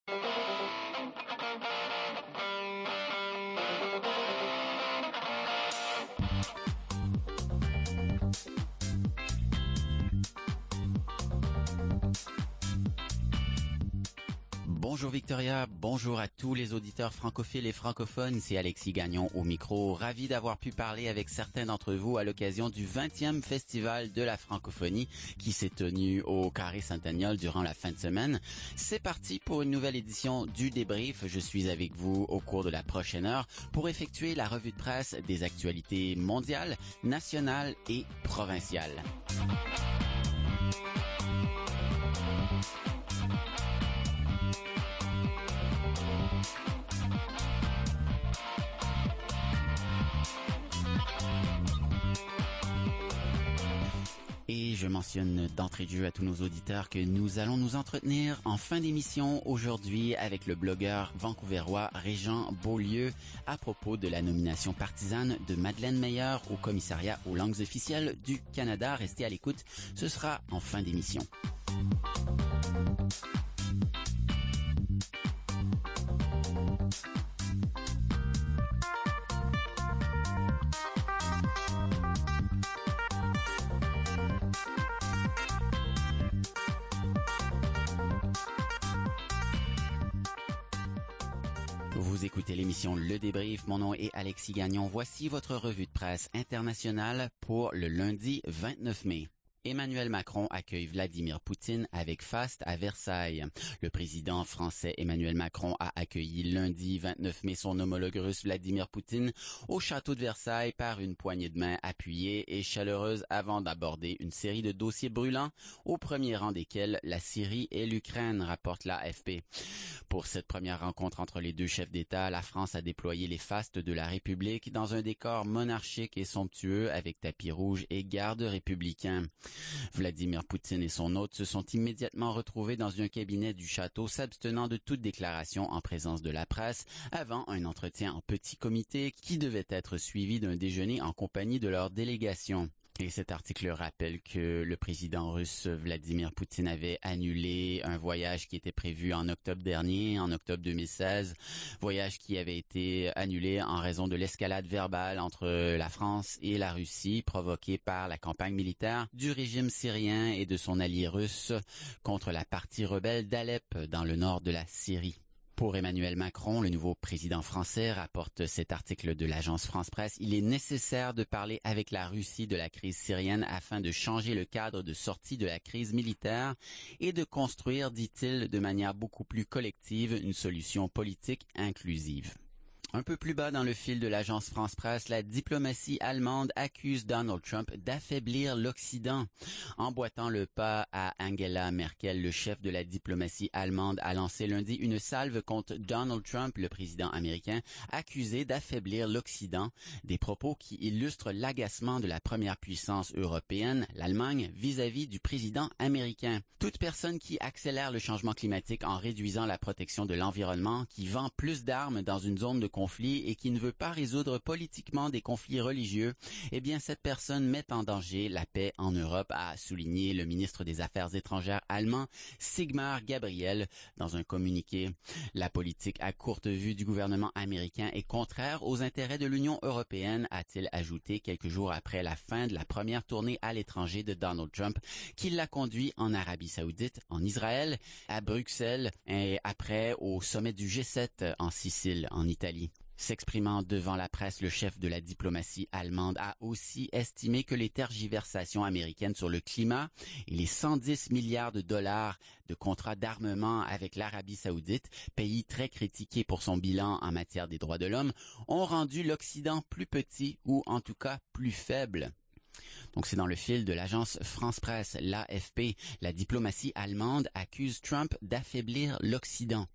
Bonjour Victoria, bonjour à tous les auditeurs francophiles et francophones, c'est Alexis Gagnon au micro, ravi d'avoir pu parler avec certains d'entre vous à l'occasion du 20e Festival de la francophonie qui s'est tenu au Carré Centennial durant la fin de semaine. C'est parti pour une nouvelle édition du débrief, je suis avec vous au cours de la prochaine heure pour effectuer la revue de presse des actualités mondiales, nationales et provinciales. Et je mentionne d'entrée de jeu à tous nos auditeurs que nous allons nous entretenir en fin d'émission aujourd'hui avec le blogueur vancouverois Régent Beaulieu à propos de la nomination partisane de Madeleine Meyer au commissariat aux langues officielles du Canada. Restez à l'écoute, ce sera en fin d'émission. Vous écoutez l'émission Le Débrief, mon nom est Alexis Gagnon. Voici votre revue de presse internationale pour le lundi 29 mai. Emmanuel Macron accueille Vladimir Poutine avec faste à Versailles. Le président français Emmanuel Macron a accueilli lundi 29 mai son homologue russe Vladimir Poutine au château de Versailles par une poignée de main appuyée et chaleureuse avant d'aborder une série de dossiers brûlants, au premier rang desquels la Syrie et l'Ukraine, rapporte l'AFP. Pour cette première rencontre entre les deux chefs d'État, la France a déployé les fastes de la République dans un décor monarchique et somptueux avec tapis rouge et gardes républicains. Vladimir Poutine et son hôte se sont immédiatement retrouvés dans un cabinet du château, s'abstenant de toute déclaration en présence de la presse, avant un entretien en petit comité qui devait être suivi d'un déjeuner en compagnie de leur délégation. Et cet article rappelle que le président russe Vladimir Poutine avait annulé un voyage qui était prévu en octobre dernier, en octobre 2016, voyage qui avait été annulé en raison de l'escalade verbale entre la France et la Russie provoquée par la campagne militaire du régime syrien et de son allié russe contre la partie rebelle d'Alep dans le nord de la Syrie. Pour Emmanuel Macron, le nouveau président français, rapporte cet article de l'agence France-Presse, il est nécessaire de parler avec la Russie de la crise syrienne afin de changer le cadre de sortie de la crise militaire et de construire, dit-il, de manière beaucoup plus collective, une solution politique inclusive. Un peu plus bas dans le fil de l'agence France-Presse, la diplomatie allemande accuse Donald Trump d'affaiblir l'Occident. Emboîtant le pas à Angela Merkel, le chef de la diplomatie allemande a lancé lundi une salve contre Donald Trump, le président américain, accusé d'affaiblir l'Occident, des propos qui illustrent l'agacement de la première puissance européenne, l'Allemagne, vis-à-vis du président américain. Toute personne qui accélère le changement climatique en réduisant la protection de l'environnement, qui vend plus d'armes dans une zone de conflit et qui ne veut pas résoudre politiquement des conflits religieux, eh bien cette personne met en danger la paix en Europe, a souligné le ministre des Affaires étrangères allemand Sigmar Gabriel dans un communiqué. La politique à courte vue du gouvernement américain est contraire aux intérêts de l'Union européenne, a-t-il ajouté quelques jours après la fin de la première tournée à l'étranger de Donald Trump, qui l'a conduit en Arabie Saoudite, en Israël, à Bruxelles et après au sommet du G7 en Sicile, en Italie. S'exprimant devant la presse, le chef de la diplomatie allemande a aussi estimé que les tergiversations américaines sur le climat et les 110 milliards de dollars de contrats d'armement avec l'Arabie Saoudite, pays très critiqué pour son bilan en matière des droits de l'homme, ont rendu l'Occident plus petit ou en tout cas plus faible. Donc c'est dans le fil de l'agence France-Presse, l'AFP, la diplomatie allemande accuse Trump d'affaiblir l'Occident.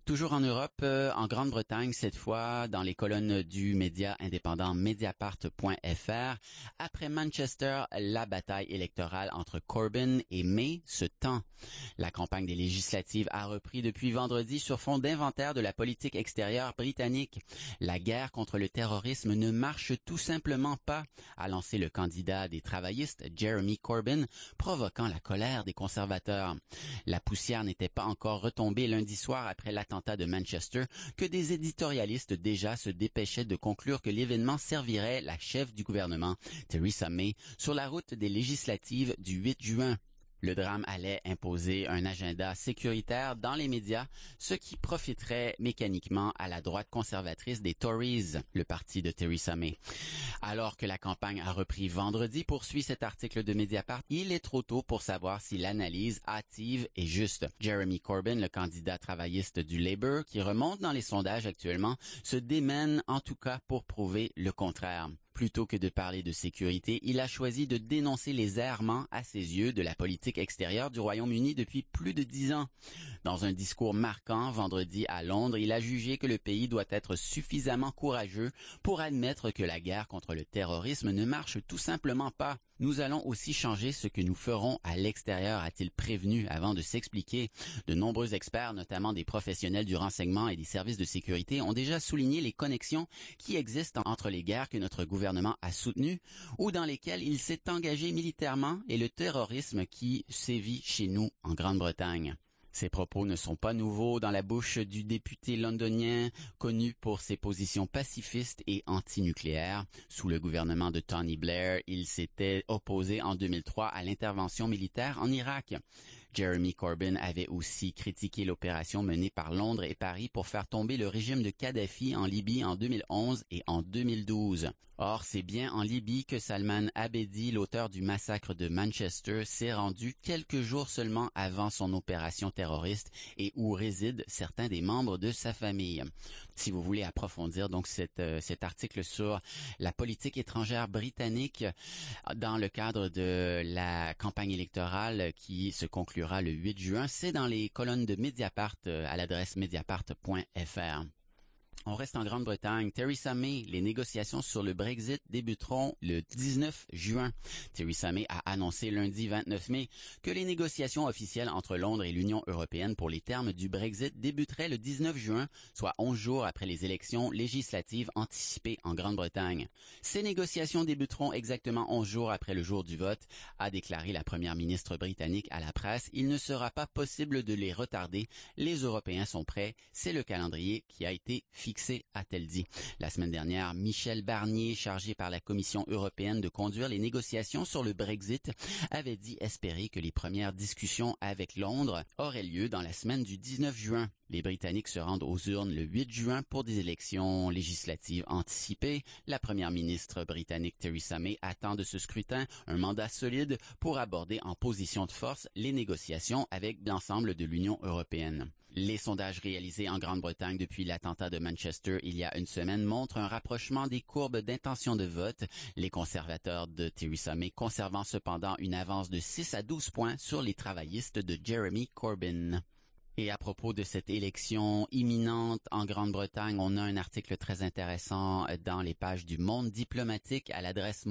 Toujours en Europe, en Grande-Bretagne, cette fois, dans les colonnes du média indépendant Mediapart.fr, après Manchester, la bataille électorale entre Corbyn et May se tend. La campagne des législatives a repris depuis vendredi sur fond d'inventaire de la politique extérieure britannique. La guerre contre le terrorisme ne marche tout simplement pas, a lancé le candidat des travaillistes, Jeremy Corbyn, provoquant la colère des conservateurs. La poussière n'était pas encore retombée lundi soir après l'attentat de Manchester que des éditorialistes déjà se dépêchaient de conclure que l'événement servirait la chef du gouvernement, Theresa May, sur la route des législatives du 8 juin. Le drame allait imposer un agenda sécuritaire dans les médias, ce qui profiterait mécaniquement à la droite conservatrice des Tories, le parti de Theresa May. Alors que la campagne a repris vendredi, poursuit cet article de Mediapart, il est trop tôt pour savoir si l'analyse hâtive est juste. Jeremy Corbyn, le candidat travailliste du Labour, qui remonte dans les sondages actuellement, se démène en tout cas pour prouver le contraire. Plutôt que de parler de sécurité, il a choisi de dénoncer les errements, à ses yeux, de la politique extérieure du Royaume-Uni depuis plus de 10 ans. Dans un discours marquant vendredi à Londres, il a jugé que le pays doit être suffisamment courageux pour admettre que la guerre contre le terrorisme ne marche tout simplement pas. Nous allons aussi changer ce que nous ferons à l'extérieur, a-t-il prévenu avant de s'expliquer. De nombreux experts, notamment des professionnels du renseignement et des services de sécurité, ont déjà souligné les connexions qui existent entre les guerres que notre gouvernement a soutenues ou dans lesquelles il s'est engagé militairement et le terrorisme qui sévit chez nous en Grande-Bretagne. Ces propos ne sont pas nouveaux dans la bouche du député londonien connu pour ses positions pacifistes et antinucléaires. Sous le gouvernement de Tony Blair, il s'était opposé en 2003 à l'intervention militaire en Irak. Jeremy Corbyn avait aussi critiqué l'opération menée par Londres et Paris pour faire tomber le régime de Kadhafi en Libye en 2011 et en 2012. Or, c'est bien en Libye que Salman Abedi, l'auteur du massacre de Manchester, s'est rendu quelques jours seulement avant son opération terroriste et où résident certains des membres de sa famille. Si vous voulez approfondir donc cet article sur la politique étrangère britannique dans le cadre de la campagne électorale qui se conclura le 8 juin, c'est dans les colonnes de Mediapart à l'adresse mediapart.fr. On reste en Grande-Bretagne. Theresa May, les négociations sur le Brexit débuteront le 19 juin. Theresa May a annoncé lundi 29 mai que les négociations officielles entre Londres et l'Union européenne pour les termes du Brexit débuteraient le 19 juin, soit 11 jours après les élections législatives anticipées en Grande-Bretagne. Ces négociations débuteront exactement 11 jours après le jour du vote, a déclaré la première ministre britannique à la presse. Il ne sera pas possible de les retarder. Les Européens sont prêts. C'est le calendrier qui a été fixé, a-t-elle dit. La semaine dernière, Michel Barnier, chargé par la Commission européenne de conduire les négociations sur le Brexit, avait dit espérer que les premières discussions avec Londres auraient lieu dans la semaine du 19 juin. Les Britanniques se rendent aux urnes le 8 juin pour des élections législatives anticipées. La première ministre britannique Theresa May attend de ce scrutin un mandat solide pour aborder en position de force les négociations avec l'ensemble de l'Union européenne. Les sondages réalisés en Grande-Bretagne depuis l'attentat de Manchester il y a une semaine montrent un rapprochement des courbes d'intention de vote, les conservateurs de Theresa May conservant cependant une avance de 6 à 12 points sur les travaillistes de Jeremy Corbyn. Et à propos de cette élection imminente en Grande-Bretagne, on a un article très intéressant dans les pages du Monde diplomatique à l'adresse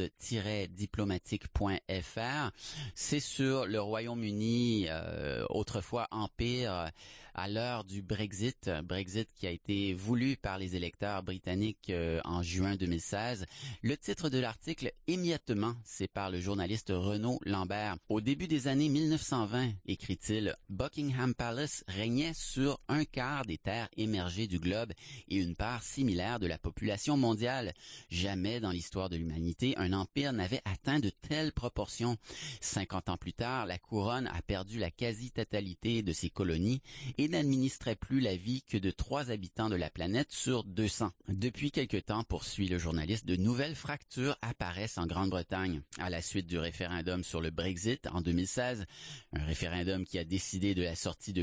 monde-diplomatique.fr. C'est sur le Royaume-Uni, autrefois empire, à l'heure du Brexit qui a été voulu par les électeurs britanniques en juin 2016. Le titre de l'article, émiettement, c'est par le journaliste Renaud Lambert. Au début des années 1920, écrit-il, Buckingham Palace régnait sur un quart des terres émergées du globe et une part similaire de la population mondiale. Jamais dans l'histoire de l'humanité, un empire n'avait atteint de telles proportions. 50 ans plus tard, la couronne a perdu la quasi-totalité de ses colonies et n'administrait plus la vie que de 3 habitants de la planète sur 200. Depuis quelque temps, poursuit le journaliste, de nouvelles fractures apparaissent en Grande-Bretagne. À la suite du référendum sur le Brexit en 2016, un référendum qui a décidé de la sortie de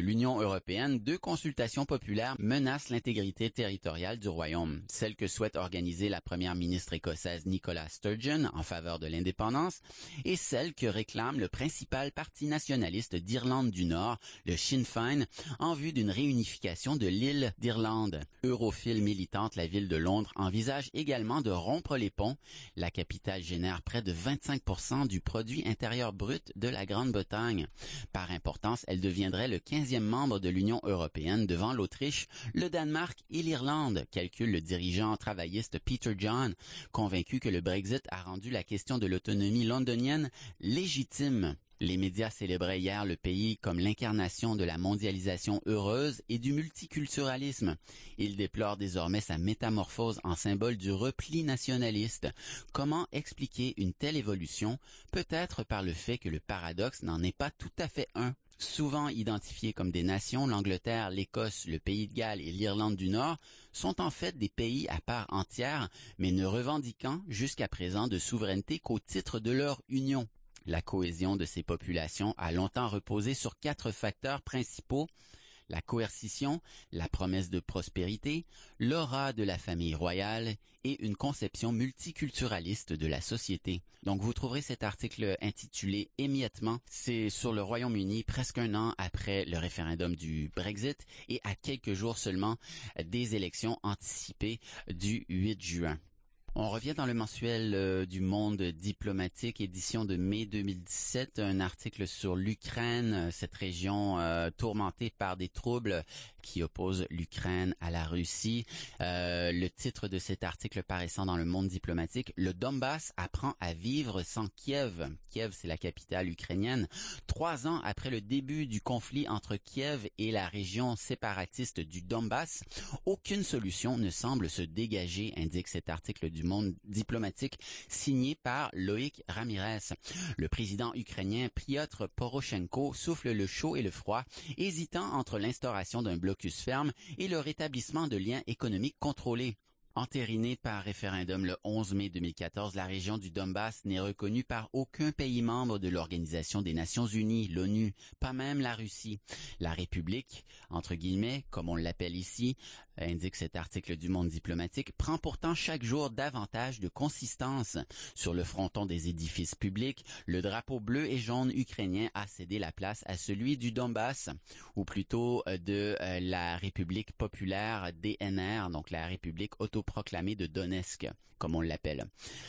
l'Union européenne, 2 consultations populaires menacent l'intégrité territoriale du royaume. Celle que souhaite organiser la première ministre écossaise Nicola Sturgeon en faveur de l'indépendance et celle que réclame le principal parti nationaliste d'Irlande du Nord, le Sinn Féin, en vue d'une réunification de l'île d'Irlande. Europhile militante, la ville de Londres envisage également de rompre les ponts. La capitale génère près de 25% du produit intérieur brut de la Grande-Bretagne. Par importance, elle deviendrait le 15e membre de l'Union européenne devant l'Autriche, le Danemark et l'Irlande, calcule le dirigeant travailliste Peter John, convaincu que le Brexit a rendu la question de l'autonomie londonienne légitime. Les médias célébraient hier le pays comme l'incarnation de la mondialisation heureuse et du multiculturalisme. Ils déplorent désormais sa métamorphose en symbole du repli nationaliste. Comment expliquer une telle évolution? Peut-être par le fait que le paradoxe n'en est pas tout à fait un. Souvent identifiés comme des nations, l'Angleterre, l'Écosse, le Pays de Galles et l'Irlande du Nord sont en fait des pays à part entière, mais ne revendiquant jusqu'à présent de souveraineté qu'au titre de leur union. La cohésion de ces populations a longtemps reposé sur 4 facteurs principaux: la coercition, la promesse de prospérité, l'aura de la famille royale et une conception multiculturaliste de la société. Donc vous trouverez cet article intitulé « Émiettement ». C'est sur le Royaume-Uni presque un an après le référendum du Brexit et à quelques jours seulement des élections anticipées du 8 juin. On revient dans le mensuel du Monde diplomatique, édition de mai 2017, un article sur l'Ukraine, cette région tourmentée par des troubles qui opposent l'Ukraine à la Russie. Le titre de cet article paraissant dans le Monde diplomatique: le Donbass apprend à vivre sans Kiev. Kiev, c'est la capitale ukrainienne. 3 ans après le début du conflit entre Kiev et la région séparatiste du Donbass, aucune solution ne semble se dégager, indique cet article du Monde diplomatique signé par Loïc Ramirez. Le président ukrainien Piotr Poroshenko souffle le chaud et le froid, hésitant entre l'instauration d'un blocus ferme et le rétablissement de liens économiques contrôlés. Entérinée par référendum le 11 mai 2014, la région du Donbass n'est reconnue par aucun pays membre de l'Organisation des Nations Unies, l'ONU, pas même la Russie. La République, entre guillemets, comme on l'appelle ici, indique cet article du Monde diplomatique, prend pourtant chaque jour davantage de consistance. Sur le fronton des édifices publics, le drapeau bleu et jaune ukrainien a cédé la place à celui du Donbass, ou plutôt de la République populaire DNR, donc la République autoproclamée de Donetsk, comme on l'appelle.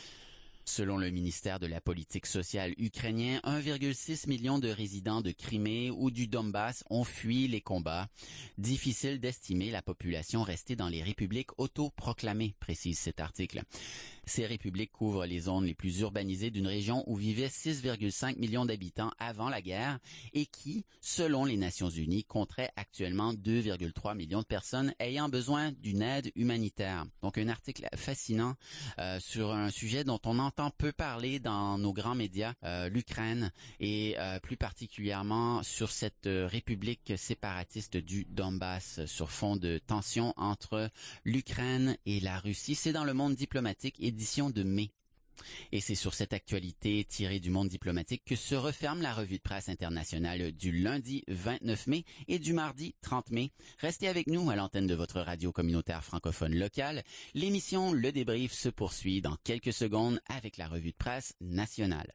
Selon le ministère de la politique sociale ukrainien, 1,6 million de résidents de Crimée ou du Donbass ont fui les combats. Difficile d'estimer la population restée dans les républiques autoproclamées, précise cet article. Ces républiques couvrent les zones les plus urbanisées d'une région où vivaient 6,5 millions d'habitants avant la guerre et qui, selon les Nations Unies, compterait actuellement 2,3 millions de personnes ayant besoin d'une aide humanitaire. Donc un article fascinant sur un sujet dont on entend peu parler dans nos grands médias, l'Ukraine et plus particulièrement sur cette république séparatiste du Donbass sur fond de tensions entre l'Ukraine et la Russie. C'est dans le Monde diplomatique, édition de mai. Et c'est sur cette actualité tirée du Monde diplomatique que se referme la revue de presse internationale du lundi 29 mai et du mardi 30 mai. Restez avec nous à l'antenne de votre radio communautaire francophone locale. L'émission Le Débrief se poursuit dans quelques secondes avec la revue de presse nationale.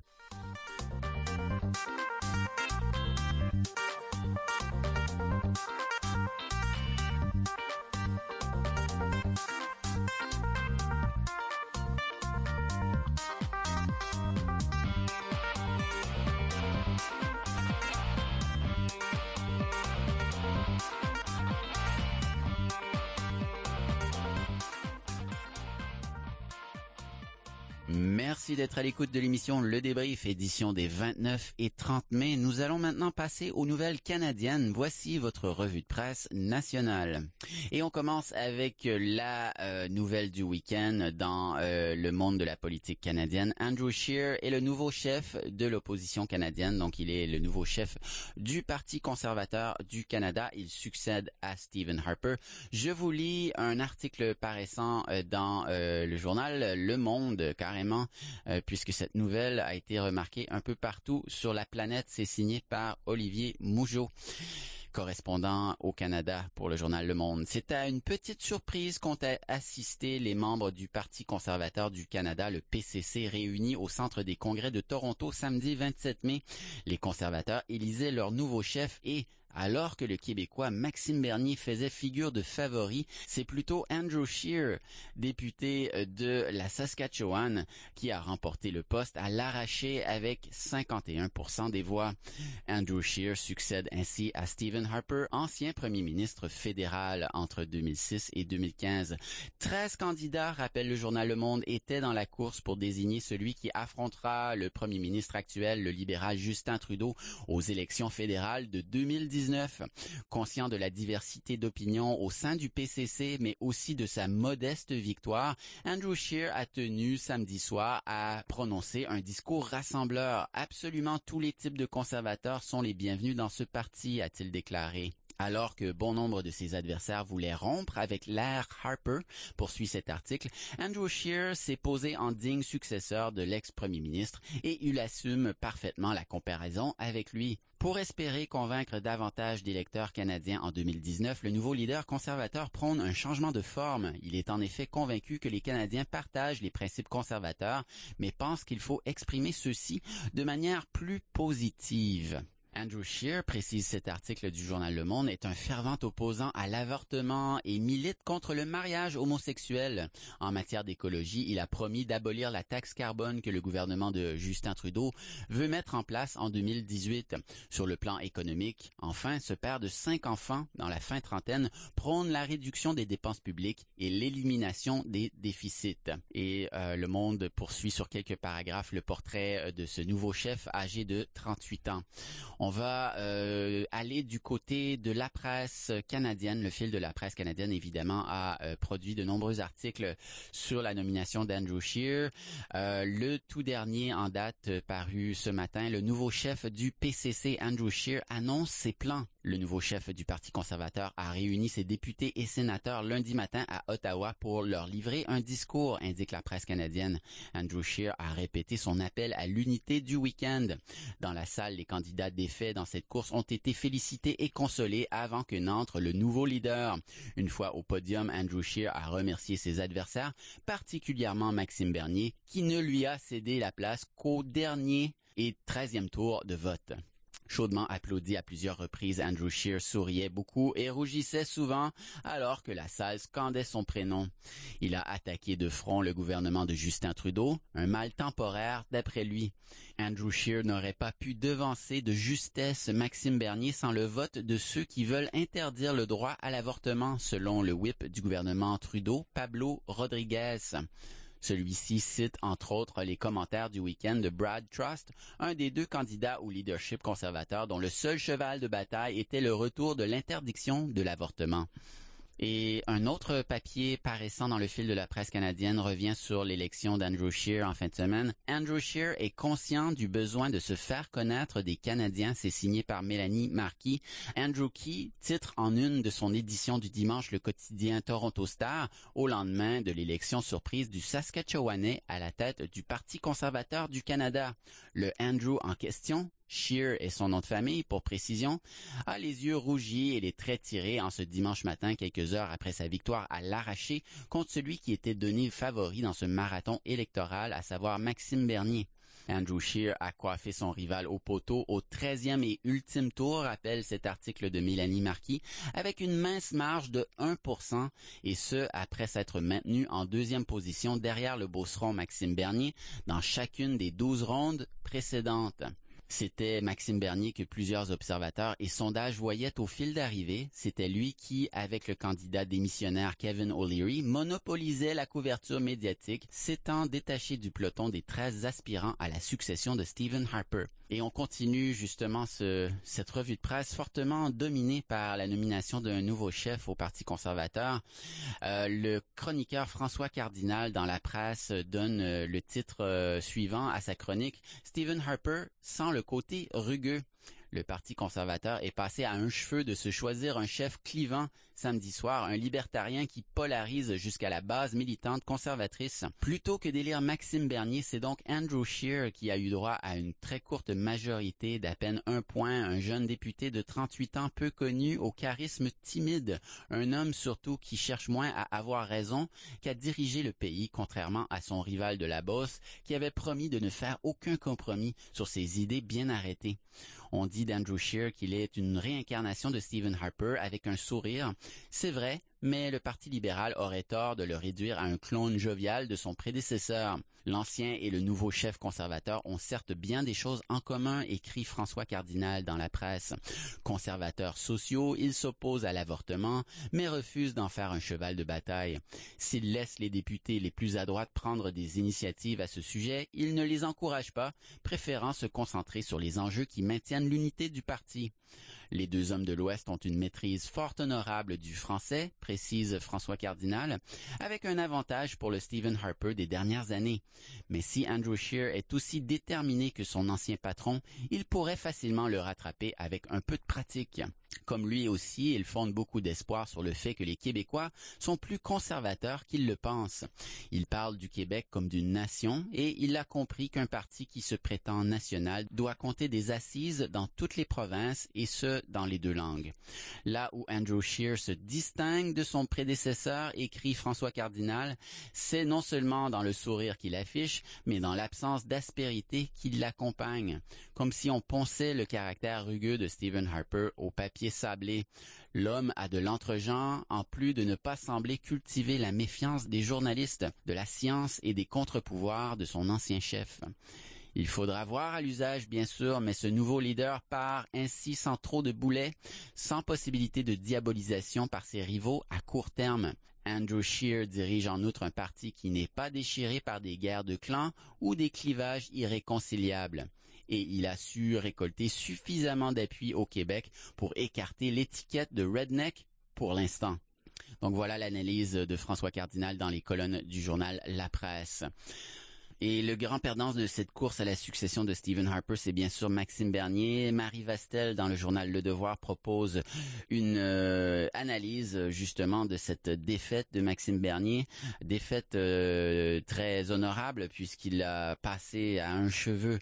Merci d'être à l'écoute de l'émission Le Débrief, édition des 29 et 30 mai. Nous allons maintenant passer aux nouvelles canadiennes. Voici votre revue de presse nationale. Et on commence avec la nouvelle du week-end dans le monde de la politique canadienne. Andrew Scheer est le nouveau chef de l'opposition canadienne. Donc, il est le nouveau chef du Parti conservateur du Canada. Il succède à Stephen Harper. Je vous lis un article paraissant dans le journal Le Monde, carrément, puisque cette nouvelle a été remarquée un peu partout sur la planète. C'est signé par Olivier Mougeot. correspondant au Canada pour le journal Le Monde. C'est à une petite surprise qu'ont assisté les membres du Parti conservateur du Canada, le PCC, réunis au Centre des congrès de Toronto samedi 27 mai. Les conservateurs élisaient leur nouveau chef et alors que le Québécois Maxime Bernier faisait figure de favori, c'est plutôt Andrew Scheer, député de la Saskatchewan, qui a remporté le poste à l'arraché avec 51% des voix. Andrew Scheer succède ainsi à Stephen Harper, ancien premier ministre fédéral entre 2006 et 2015. 13 candidats, rappelle le journal Le Monde, étaient dans la course pour désigner celui qui affrontera le premier ministre actuel, le libéral Justin Trudeau, aux élections fédérales de 2019. Conscient de la diversité d'opinions au sein du PCC, mais aussi de sa modeste victoire, Andrew Scheer a tenu samedi soir à prononcer un discours rassembleur. Absolument tous les types de conservateurs sont les bienvenus dans ce parti, a-t-il déclaré. Alors que bon nombre de ses adversaires voulaient rompre avec l'ère Harper, poursuit cet article, Andrew Scheer s'est posé en digne successeur de l'ex-premier ministre et il assume parfaitement la comparaison avec lui. Pour espérer convaincre davantage d'électeurs canadiens en 2019, le nouveau leader conservateur prône un changement de forme. Il est en effet convaincu que les Canadiens partagent les principes conservateurs, mais pense qu'il faut exprimer ceux-ci de manière plus positive. Andrew Scheer, précise cet article du journal Le Monde, est un fervent opposant à l'avortement et milite contre le mariage homosexuel. En matière d'écologie, il a promis d'abolir la taxe carbone que le gouvernement de Justin Trudeau veut mettre en place en 2018. Sur le plan économique, enfin, ce père de 5 enfants dans la fin trentaine prône la réduction des dépenses publiques et l'élimination des déficits. Et Le Monde poursuit sur quelques paragraphes le portrait de ce nouveau chef âgé de 38 ans. On va aller du côté de la presse canadienne. Le fil de la presse canadienne, évidemment, a produit de nombreux articles sur la nomination d'Andrew Scheer. Le tout dernier en date paru ce matin, le nouveau chef du PCC, Andrew Scheer, annonce ses plans. Le nouveau chef du Parti conservateur a réuni ses députés et sénateurs lundi matin à Ottawa pour leur livrer un discours, indique la presse canadienne. Andrew Scheer a répété son appel à l'unité du week-end. Dans la salle, les candidats défaits dans cette course ont été félicités et consolés avant que n'entre le nouveau leader. Une fois au podium, Andrew Scheer a remercié ses adversaires, particulièrement Maxime Bernier, qui ne lui a cédé la place qu'au dernier et 13e tour de vote. Chaudement applaudi à plusieurs reprises, Andrew Scheer souriait beaucoup et rougissait souvent alors que la salle scandait son prénom. Il a attaqué de front le gouvernement de Justin Trudeau, un mal temporaire d'après lui. Andrew Scheer n'aurait pas pu devancer de justesse Maxime Bernier sans le vote de ceux qui veulent interdire le droit à l'avortement, selon le whip du gouvernement Trudeau, Pablo Rodriguez. Celui-ci cite entre autres les commentaires du week-end de Brad Trust, un des 2 candidats au leadership conservateur dont le seul cheval de bataille était le retour de l'interdiction de l'avortement. Et un autre papier paraissant dans le fil de la presse canadienne revient sur l'élection d'Andrew Scheer en fin de semaine. Andrew Scheer est conscient du besoin de se faire connaître des Canadiens, c'est signé par Mélanie Marquis. Andrew Key titre en une de son édition du dimanche le quotidien Toronto Star au lendemain de l'élection surprise du Saskatchewanais à la tête du Parti conservateur du Canada. Le Andrew en question, Scheer est son nom de famille, pour précision, a les yeux rougis et les traits tirés en ce dimanche matin, quelques heures après sa victoire à l'arraché contre celui qui était donné favori dans ce marathon électoral, à savoir Maxime Bernier. Andrew Scheer a coiffé son rival au poteau au 13e et ultime tour, rappelle cet article de Mélanie Marquis, avec une mince marge de 1%, et ce, après s'être maintenu en 2e position derrière le beauceron Maxime Bernier dans chacune des 12 rondes précédentes. C'était Maxime Bernier que plusieurs observateurs et sondages voyaient au fil d'arrivée. C'était lui qui, avec le candidat démissionnaire Kevin O'Leary, monopolisait la couverture médiatique, s'étant détaché du peloton des 13 aspirants à la succession de Stephen Harper. Et on continue justement cette revue de presse fortement dominée par la nomination d'un nouveau chef au Parti conservateur. Le chroniqueur François Cardinal dans la presse donne le titre suivant à sa chronique « Stephen Harper sans le côté rugueux ». Le Parti conservateur est passé à un cheveu de se choisir un chef clivant, samedi soir, un libertarien qui polarise jusqu'à la base militante conservatrice. Plutôt que d'élire Maxime Bernier, c'est donc Andrew Scheer qui a eu droit à une très courte majorité d'à peine 1 point, un jeune député de 38 ans peu connu, au charisme timide, un homme surtout qui cherche moins à avoir raison qu'à diriger le pays, contrairement à son rival de la Beauce, qui avait promis de ne faire aucun compromis sur ses idées bien arrêtées. On dit d'Andrew Scheer qu'il est une réincarnation de Stephen Harper avec un sourire. C'est vrai, mais le Parti libéral aurait tort de le réduire à un clone jovial de son prédécesseur. L'ancien et le nouveau chef conservateur ont certes bien des choses en commun, écrit François Cardinal dans la presse. Conservateurs sociaux, ils s'opposent à l'avortement, mais refusent d'en faire un cheval de bataille. S'ils laissent les députés les plus à droite prendre des initiatives à ce sujet, ils ne les encouragent pas, préférant se concentrer sur les enjeux qui maintiennent l'unité du parti. Les deux hommes de l'Ouest ont une maîtrise fort honorable du français, précise François Cardinal, avec un avantage pour le Stephen Harper des dernières années. Mais si Andrew Scheer est aussi déterminé que son ancien patron, il pourrait facilement le rattraper avec un peu de pratique. Comme lui aussi, il fonde beaucoup d'espoir sur le fait que les Québécois sont plus conservateurs qu'ils le pensent. Il parle du Québec comme d'une nation et il a compris qu'un parti qui se prétend national doit compter des assises dans toutes les provinces et ce, dans les deux langues. Là où Andrew Scheer se distingue de son prédécesseur, écrit François Cardinal, c'est non seulement dans le sourire qu'il affiche, mais dans l'absence d'aspérité qui l'accompagne. Comme si on ponçait le caractère rugueux de Stephen Harper au papier sablé. L'homme a de l'entre-genre, en plus de ne pas sembler cultiver la méfiance des journalistes, de la science et des contre-pouvoirs de son ancien chef. Il faudra voir à l'usage, bien sûr, mais ce nouveau leader part ainsi sans trop de boulets, sans possibilité de diabolisation par ses rivaux à court terme. Andrew Scheer dirige en outre un parti qui n'est pas déchiré par des guerres de clans ou des clivages irréconciliables. Et il a su récolter suffisamment d'appui au Québec pour écarter l'étiquette de redneck pour l'instant. Donc voilà l'analyse de François Cardinal dans les colonnes du journal La Presse. Et le grand perdant de cette course à la succession de Stephen Harper, c'est bien sûr Maxime Bernier. Marie Vastel, dans le journal Le Devoir, propose une analyse justement de cette défaite de Maxime Bernier. Défaite très honorable puisqu'il a passé à un cheveu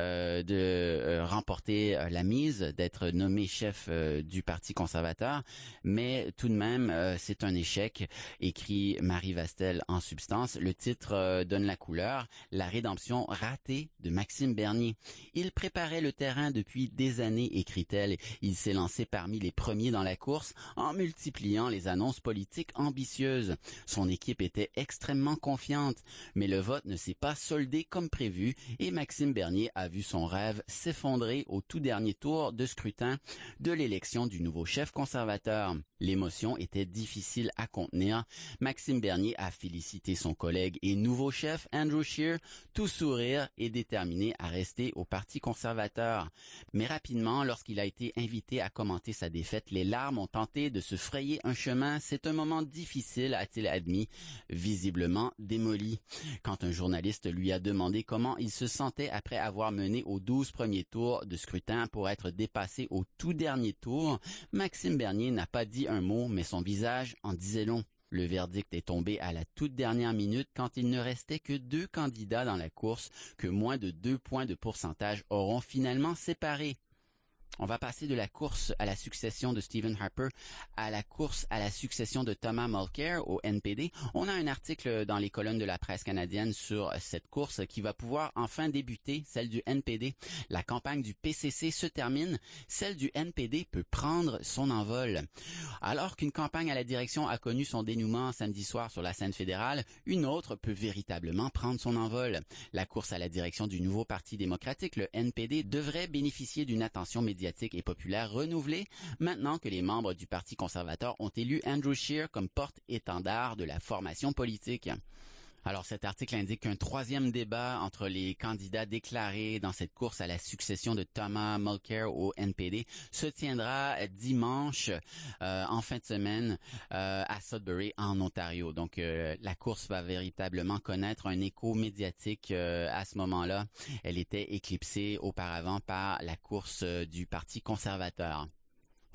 de remporter la mise, d'être nommé chef du Parti conservateur. Mais tout de même, c'est un échec, écrit Marie Vastel en substance. Le titre donne la couleur. La rédemption ratée de Maxime Bernier. Il préparait le terrain depuis des années, écrit-elle. Il s'est lancé parmi les premiers dans la course en multipliant les annonces politiques ambitieuses. Son équipe était extrêmement confiante, mais le vote ne s'est pas soldé comme prévu et Maxime Bernier a vu son rêve s'effondrer au tout dernier tour de scrutin de l'élection du nouveau chef conservateur. L'émotion était difficile à contenir. Maxime Bernier a félicité son collègue et nouveau chef Andrew Scheer, tout sourire et déterminé à rester au Parti conservateur. Mais rapidement, lorsqu'il a été invité à commenter sa défaite, les larmes ont tenté de se frayer un chemin. C'est un moment difficile, a-t-il admis, visiblement démoli. Quand un journaliste lui a demandé comment il se sentait après avoir mené aux 12 premiers tours de scrutin pour être dépassé au tout dernier tour, Maxime Bernier n'a pas dit un mot, mais son visage en disait long. Le verdict est tombé à la toute dernière minute quand il ne restait que 2 candidats dans la course que moins de 2 points de pourcentage auront finalement séparés. On va passer de la course à la succession de Stephen Harper à la course à la succession de Thomas Mulcair au NPD. On a un article dans les colonnes de la presse canadienne sur cette course qui va pouvoir enfin débuter, celle du NPD. La campagne du PCC se termine, celle du NPD peut prendre son envol. Alors qu'une campagne à la direction a connu son dénouement samedi soir sur la scène fédérale, une autre peut véritablement prendre son envol. La course à la direction du nouveau Parti démocratique, le NPD, devrait bénéficier d'une attention médiatique et populaire renouvelée maintenant que les membres du Parti conservateur ont élu Andrew Scheer comme porte-étendard de la formation politique. Alors cet article indique qu'un 3e débat entre les candidats déclarés dans cette course à la succession de Thomas Mulcair au NPD se tiendra dimanche en fin de semaine à Sudbury en Ontario. Donc la course va véritablement connaître un écho médiatique à ce moment-là. Elle était éclipsée auparavant par la course du Parti conservateur.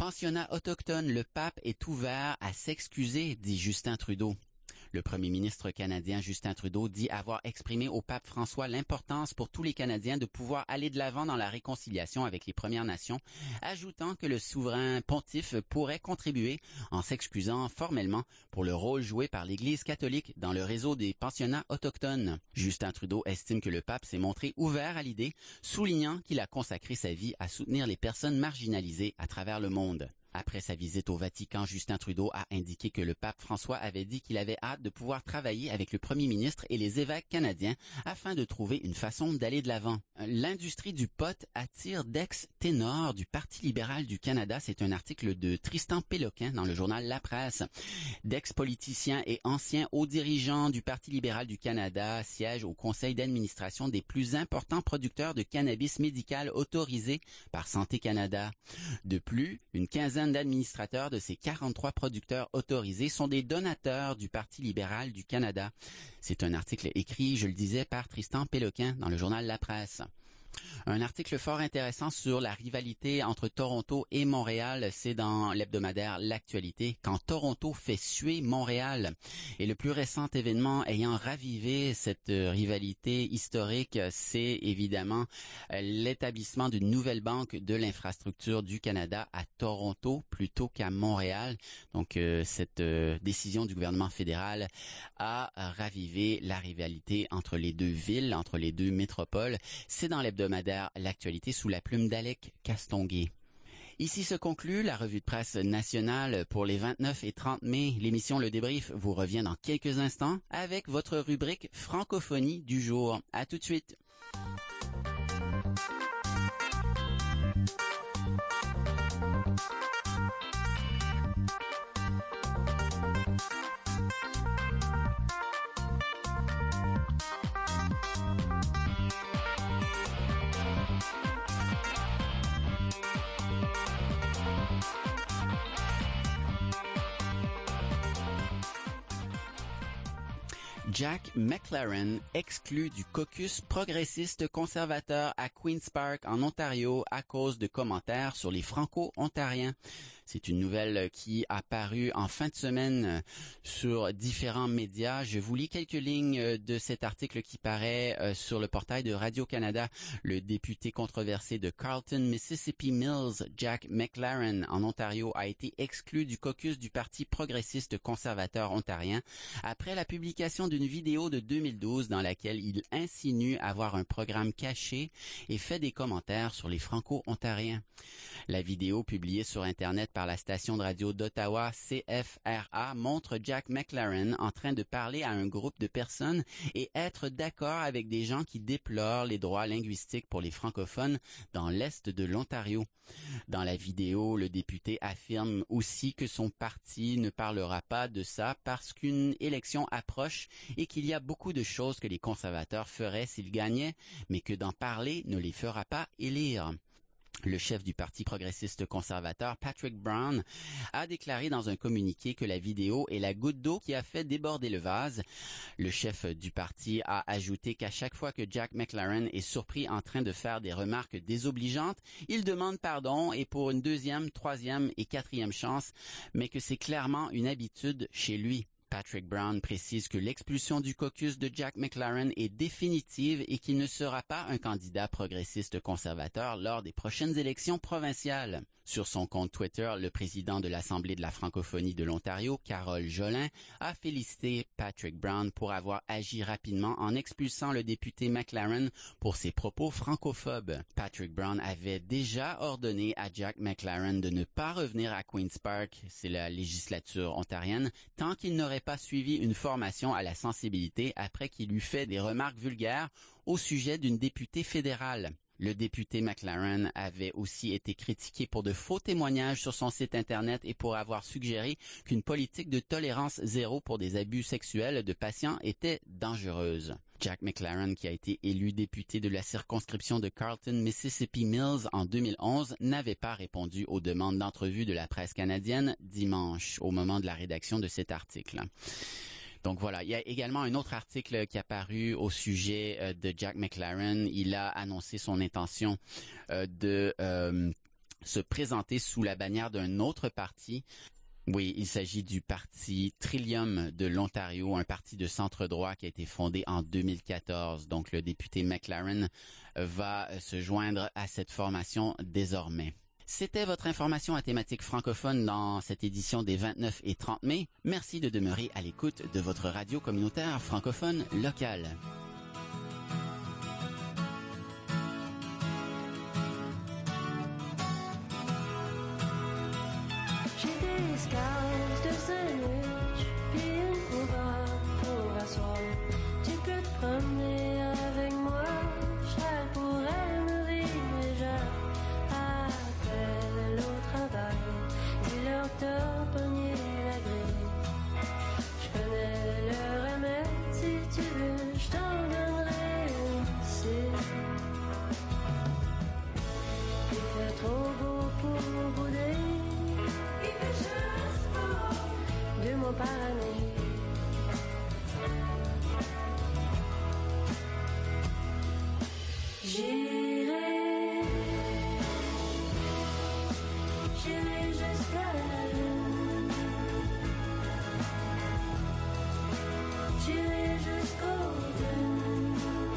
Pensionnat autochtone, le pape est ouvert à s'excuser, dit Justin Trudeau. Le premier ministre canadien Justin Trudeau dit avoir exprimé au pape François l'importance pour tous les Canadiens de pouvoir aller de l'avant dans la réconciliation avec les Premières Nations, ajoutant que le souverain pontife pourrait contribuer en s'excusant formellement pour le rôle joué par l'Église catholique dans le réseau des pensionnats autochtones. Justin Trudeau estime que le pape s'est montré ouvert à l'idée, soulignant qu'il a consacré sa vie à soutenir les personnes marginalisées à travers le monde. Après sa visite au Vatican, Justin Trudeau a indiqué que le pape François avait dit qu'il avait hâte de pouvoir travailler avec le premier ministre et les évêques canadiens afin de trouver une façon d'aller de l'avant. L'industrie du pot attire d'ex-ténors du Parti libéral du Canada. C'est un article de Tristan Péloquin dans le journal La Presse. D'ex-politiciens et anciens hauts dirigeants du Parti libéral du Canada siègent au conseil d'administration des plus importants producteurs de cannabis médical autorisés par Santé Canada. De plus, une quinzaine d'administrateurs de ces 43 producteurs autorisés sont des donateurs du Parti libéral du Canada. C'est un article écrit, je le disais, par Tristan Péloquin dans le journal La Presse. Un article fort intéressant sur la rivalité entre Toronto et Montréal, c'est dans l'hebdomadaire L'Actualité, quand Toronto fait suer Montréal. Et le plus récent événement ayant ravivé cette rivalité historique, c'est évidemment l'établissement d'une nouvelle banque de l'infrastructure du Canada à Toronto plutôt qu'à Montréal. Donc cette décision du gouvernement fédéral a ravivé la rivalité entre les deux villes, entre les deux métropoles. C'est dans l'hebdomadaire L'Actualité sous la plume d'Alec Castonguay. Ici se conclut la revue de presse nationale pour les 29 et 30 mai. L'émission Le Débrief vous revient dans quelques instants avec votre rubrique Francophonie du jour. À tout de suite. Jack McLaren exclu du caucus progressiste conservateur à Queen's Park en Ontario à cause de commentaires sur les Franco-Ontariens. C'est une nouvelle qui a paru en fin de semaine sur différents médias. Je vous lis quelques lignes de cet article qui paraît sur le portail de Radio-Canada. Le député controversé de Carleton, Mississippi Mills, Jack McLaren en Ontario, a été exclu du caucus du Parti progressiste conservateur ontarien après la publication d'une vidéo de 2012 dans laquelle il insinue avoir un programme caché et fait des commentaires sur les Franco-Ontariens. La vidéo publiée sur Internet par la station de radio d'Ottawa CFRA montre Jack McLaren en train de parler à un groupe de personnes et être d'accord avec des gens qui déplorent les droits linguistiques pour les francophones dans l'est de l'Ontario. Dans la vidéo, le député affirme aussi que son parti ne parlera pas de ça parce qu'une élection approche et qu'il y a beaucoup de choses que les conservateurs feraient s'ils gagnaient, mais que d'en parler ne les fera pas élire. Le chef du Parti progressiste conservateur, Patrick Brown, a déclaré dans un communiqué que la vidéo est la goutte d'eau qui a fait déborder le vase. Le chef du parti a ajouté qu'à chaque fois que Jack McLaren est surpris en train de faire des remarques désobligeantes, il demande pardon et pour une deuxième, troisième et quatrième chance, mais que c'est clairement une habitude chez lui. Patrick Brown précise que l'expulsion du caucus de Jack McLaren est définitive et qu'il ne sera pas un candidat progressiste conservateur lors des prochaines élections provinciales. Sur son compte Twitter, le président de l'Assemblée de la francophonie de l'Ontario, Carole Jolin, a félicité Patrick Brown pour avoir agi rapidement en expulsant le député McLaren pour ses propos francophobes. Patrick Brown avait déjà ordonné à Jack McLaren de ne pas revenir à Queen's Park, c'est la législature ontarienne, tant qu'il n'aurait pas suivi une formation à la sensibilité après qu'il eut fait des remarques vulgaires au sujet d'une députée fédérale. Le député McLaren avait aussi été critiqué pour de faux témoignages sur son site Internet et pour avoir suggéré qu'une politique de tolérance zéro pour des abus sexuels de patients était dangereuse. Jack McLaren, qui a été élu député de la circonscription de Carleton, Mississippi Mills en 2011, n'avait pas répondu aux demandes d'entrevue de la presse canadienne dimanche, au moment de la rédaction de cet article. Donc voilà, il y a également un autre article qui a paru au sujet de Jack McLaren. Il a annoncé son intention se présenter sous la bannière d'un autre parti. Oui, il s'agit du parti Trillium de l'Ontario, un parti de centre-droit qui a été fondé en 2014. Donc, le député McLaren va se joindre à cette formation désormais. C'était votre information à thématique francophone dans cette édition des 29 et 30 mai. Merci de demeurer à l'écoute de votre radio communautaire francophone locale. Escalade de sandwich, puis une couronne pour asseoir. Tu peux te promener avec moi, Charles pourrait me vivre déjà. Appelle au travail, dis-leur que t'as pogné la grille. Je connais le remède, si tu veux, je t'en donnerai aussi. Il fait trop beau pour bouder. 2 mois par année. J'irai jusqu'à la lune. J'irai jusqu'au bout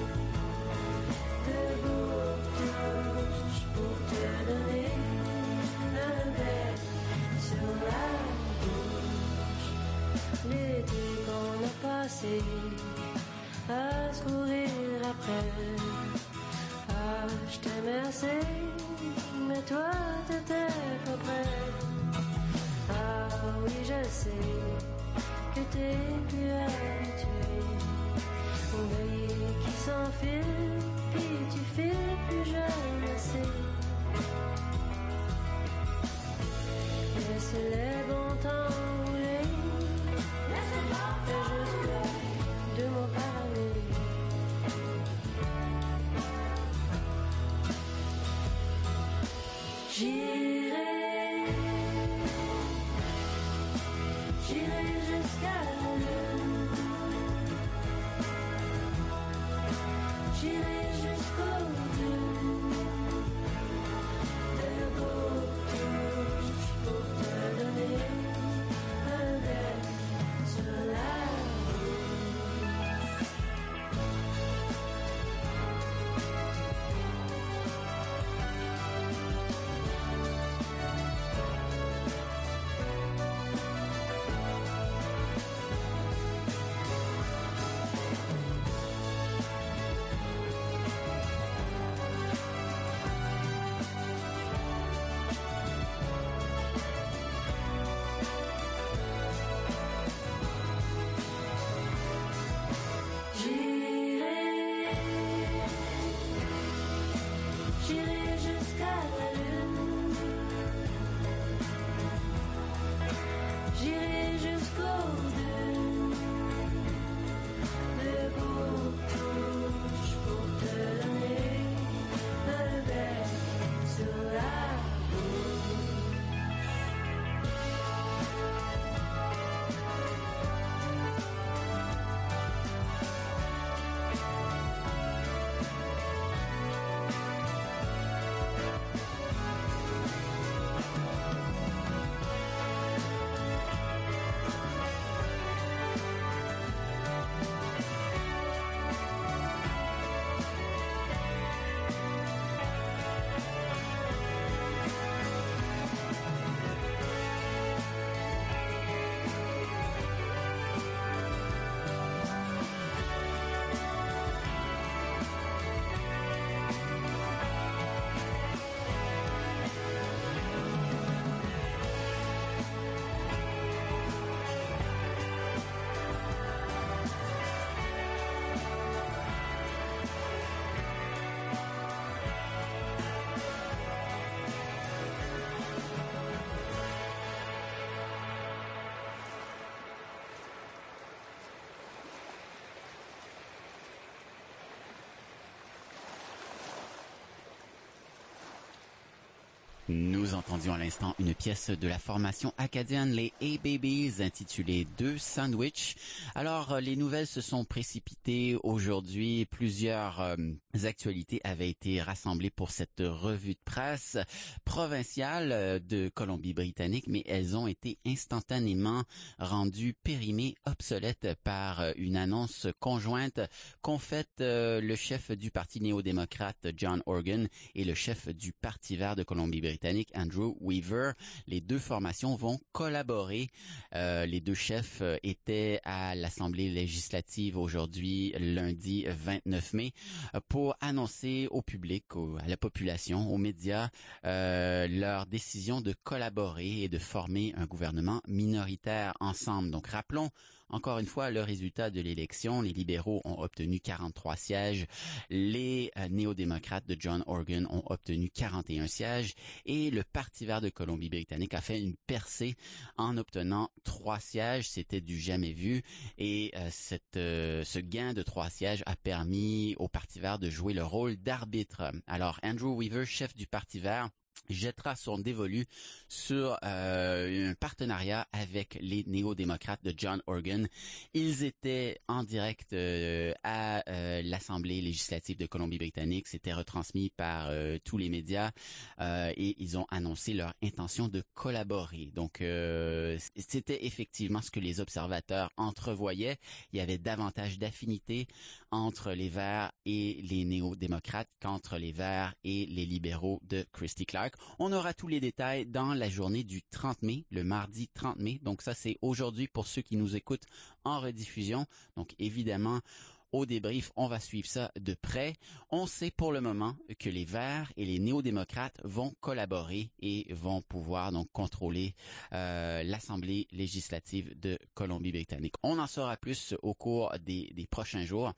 de boucles pour te donner un bec sur la l'été qu'on a passé à se courir après. Ah, je t'aimais assez, mais toi t'étais pas prêt. Ah oui, je sais que t'es plus habitué au veillé qui s'enfile, puis tu files plus jeune assez. Laisse les bons temps rouler. Fais juste 2 mois par année. J'irai jusqu'à la lune. J'irai jusqu'au bout de beaux touches pour te donner un bec sur la Nous entendions à l'instant une pièce de la formation acadienne, les A-Babies, intitulée « Deux Sandwich ». Alors, les nouvelles se sont précipitées aujourd'hui. Plusieurs actualités avaient été rassemblées pour cette revue de presse provinciale de Colombie-Britannique, mais elles ont été instantanément rendues périmées, obsolètes par une annonce conjointe qu'ont faite le chef du Parti néo-démocrate, John Organ, et le chef du Parti vert de Colombie-Britannique, Andrew Weaver. Les deux formations vont collaborer. Les deux chefs étaient à l'Assemblée législative aujourd'hui, lundi 29 mai, pour annoncer au public, à la population, aux médias, leur décision de collaborer et de former un gouvernement minoritaire ensemble. Donc, rappelons encore une fois le résultat de l'élection. Les libéraux ont obtenu 43 sièges. Les néo-démocrates de John Organ ont obtenu 41 sièges. Et le Parti vert de Colombie-Britannique a fait une percée en obtenant 3 sièges. C'était du jamais vu. Et ce gain de 3 sièges a permis au Parti vert de jouer le rôle d'arbitre. Alors, Andrew Weaver, chef du Parti vert, jettera son dévolu sur un partenariat avec les néo-démocrates de John Organ. Ils étaient en direct à l'Assemblée législative de Colombie-Britannique. C'était retransmis par tous les médias et ils ont annoncé leur intention de collaborer. Donc, c'était effectivement ce que les observateurs entrevoyaient. Il y avait davantage d'affinité entre les Verts et les néo-démocrates qu'entre les Verts et les libéraux de Christy Clark. On aura tous les détails dans la journée du 30 mai, le mardi 30 mai. Donc ça, c'est aujourd'hui pour ceux qui nous écoutent en rediffusion. Donc évidemment, au débrief, on va suivre ça de près. On sait pour le moment que les Verts et les néo-démocrates vont collaborer et vont pouvoir donc contrôler l'Assemblée législative de Colombie-Britannique. On en saura plus au cours des prochains jours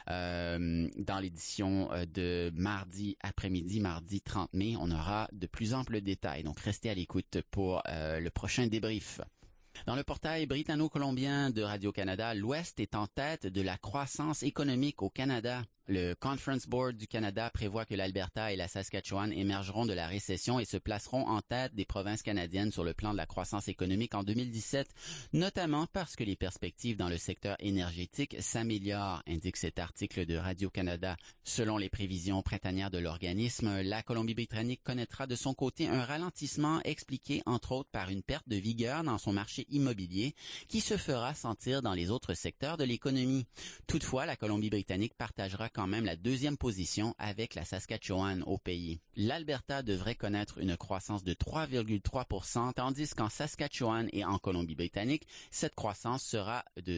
dans l'édition de mardi après-midi, mardi 30 mai. On aura de plus amples détails. Donc restez à l'écoute pour le prochain débrief. Dans le portail britanno-colombien de Radio-Canada, l'Ouest est en tête de la croissance économique au Canada. Le Conference Board du Canada prévoit que l'Alberta et la Saskatchewan émergeront de la récession et se placeront en tête des provinces canadiennes sur le plan de la croissance économique en 2017, notamment parce que les perspectives dans le secteur énergétique s'améliorent, indique cet article de Radio-Canada. Selon les prévisions printanières de l'organisme, la Colombie-Britannique connaîtra de son côté un ralentissement expliqué entre autres par une perte de vigueur dans son marché immobilier qui se fera sentir dans les autres secteurs de l'économie. Toutefois, la Colombie-Britannique partagera quand même la deuxième position avec la Saskatchewan au pays. L'Alberta devrait connaître une croissance de 3,3%, tandis qu'en Saskatchewan et en Colombie-Britannique, cette croissance sera de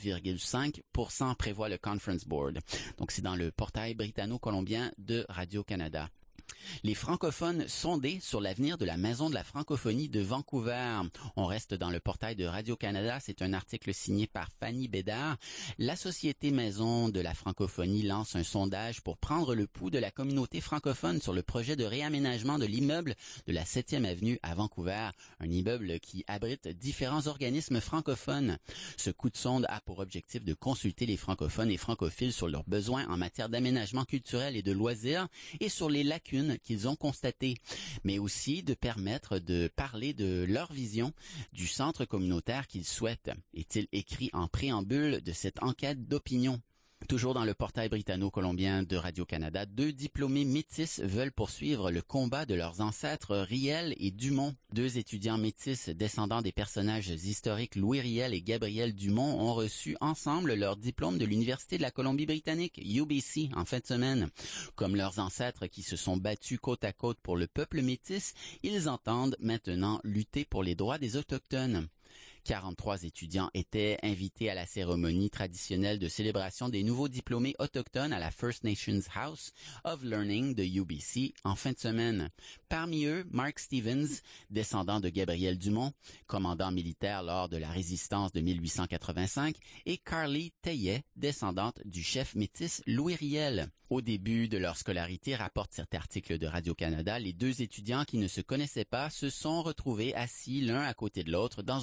2,5%, prévoit le Conference Board. Donc c'est dans le portail britanno-colombien de Radio-Canada. Les francophones sondés sur l'avenir de la Maison de la francophonie de Vancouver. On reste dans le portail de Radio-Canada. C'est un article signé par Fanny Bédard. La Société Maison de la francophonie lance un sondage pour prendre le pouls de la communauté francophone sur le projet de réaménagement de l'immeuble de la 7e avenue à Vancouver, un immeuble qui abrite différents organismes francophones. Ce coup de sonde a pour objectif de consulter les francophones et francophiles sur leurs besoins en matière d'aménagement culturel et de loisirs et sur les lacunes qu'ils ont constatées, mais aussi de permettre de parler de leur vision du centre communautaire qu'ils souhaitent, est-il écrit en préambule de cette enquête d'opinion. Toujours dans le portail britanno-colombien de Radio-Canada, 2 diplômés métis veulent poursuivre le combat de leurs ancêtres Riel et Dumont. 2 étudiants métis descendants des personnages historiques Louis Riel et Gabriel Dumont ont reçu ensemble leur diplôme de l'Université de la Colombie-Britannique, UBC, en fin de semaine. Comme leurs ancêtres qui se sont battus côte à côte pour le peuple métis, ils entendent maintenant lutter pour les droits des Autochtones. 43 étudiants étaient invités à la cérémonie traditionnelle de célébration des nouveaux diplômés autochtones à la First Nations House of Learning de UBC en fin de semaine. Parmi eux, Mark Stevens, descendant de Gabriel Dumont, commandant militaire lors de la résistance de 1885, et Carly Taillet, descendante du chef métis Louis Riel. Au début de leur scolarité, rapporte cet article de Radio-Canada, les 2 étudiants qui ne se connaissaient pas se sont retrouvés assis l'un à côté de l'autre dans un cours de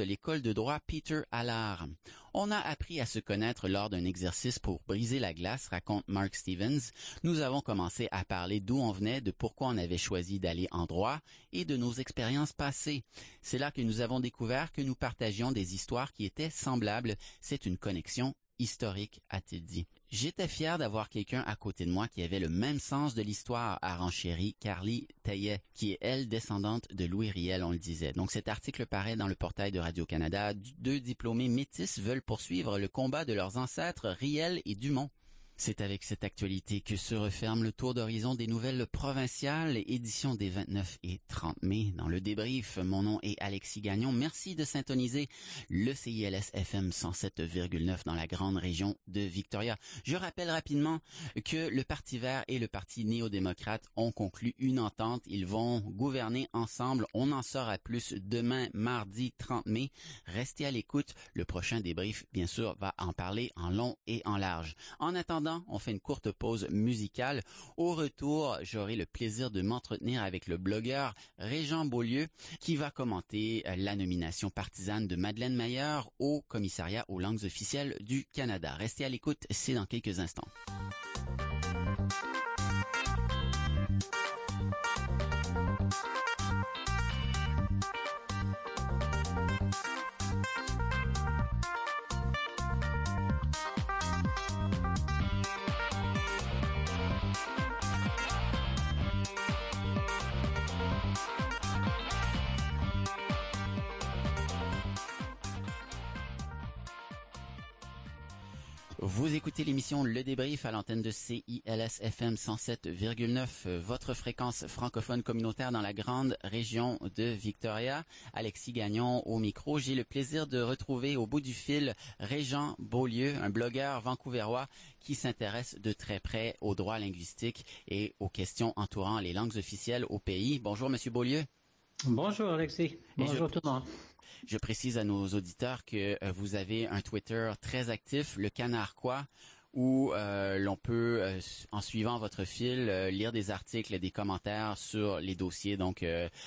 l'école de droit Peter Allard. On a appris à se connaître lors d'un exercice pour briser la glace, raconte Mark Stevens. Nous avons commencé à parler d'où on venait, de pourquoi on avait choisi d'aller en droit et de nos expériences passées. C'est là que nous avons découvert que nous partagions des histoires qui étaient semblables. C'est une connexion historique, a-t-il dit. J'étais fier d'avoir quelqu'un à côté de moi qui avait le même sens de l'histoire, a renchéri Carly Taillet, qui est, elle, descendante de Louis Riel, on le disait. Donc cet article paraît dans le portail de Radio-Canada. Deux diplômés métis veulent poursuivre le combat de leurs ancêtres Riel et Dumont. C'est avec cette actualité que se referme le tour d'horizon des nouvelles provinciales, édition des 29 et 30 mai. Dans le débrief, mon nom est Alexis Gagnon. Merci de syntoniser le CILS FM 107,9 dans la grande région de Victoria. Je rappelle rapidement que le Parti vert et le Parti néo-démocrate ont conclu une entente. Ils vont gouverner ensemble. On en saura plus demain, mardi 30 mai. Restez à l'écoute. Le prochain débrief, bien sûr, va en parler en long et en large. En attendant, on fait une courte pause musicale. Au retour, j'aurai le plaisir de m'entretenir avec le blogueur Régent Beaulieu qui va commenter la nomination partisane de Madeleine Mayer au commissariat aux langues officielles du Canada. Restez à l'écoute, c'est dans quelques instants. Vous écoutez l'émission Le Débrief à l'antenne de CILS FM 107,9, votre fréquence francophone communautaire dans la grande région de Victoria. Alexis Gagnon au micro. J'ai le plaisir de retrouver au bout du fil Régent Beaulieu, un blogueur vancouverois qui s'intéresse de très près aux droits linguistiques et aux questions entourant les langues officielles au pays. Bonjour, Monsieur Beaulieu. Bonjour, Alexis. Bonjour tout le monde. Je précise à nos auditeurs que vous avez un Twitter très actif, le Canard Quoi, où l'on peut, en suivant votre fil, lire des articles, des commentaires sur les dossiers donc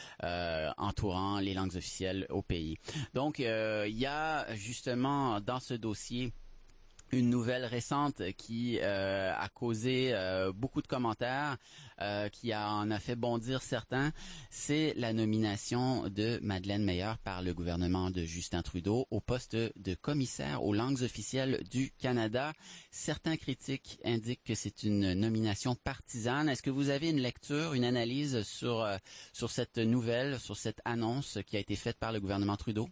entourant les langues officielles au pays. Donc, il y a justement dans ce dossier une nouvelle récente qui a causé beaucoup de commentaires, qui en a fait bondir certains, c'est la nomination de Madeleine Mayer par le gouvernement de Justin Trudeau au poste de commissaire aux langues officielles du Canada. Certains critiques indiquent que c'est une nomination partisane. Est-ce que vous avez une lecture, une analyse sur cette nouvelle, sur cette annonce qui a été faite par le gouvernement Trudeau?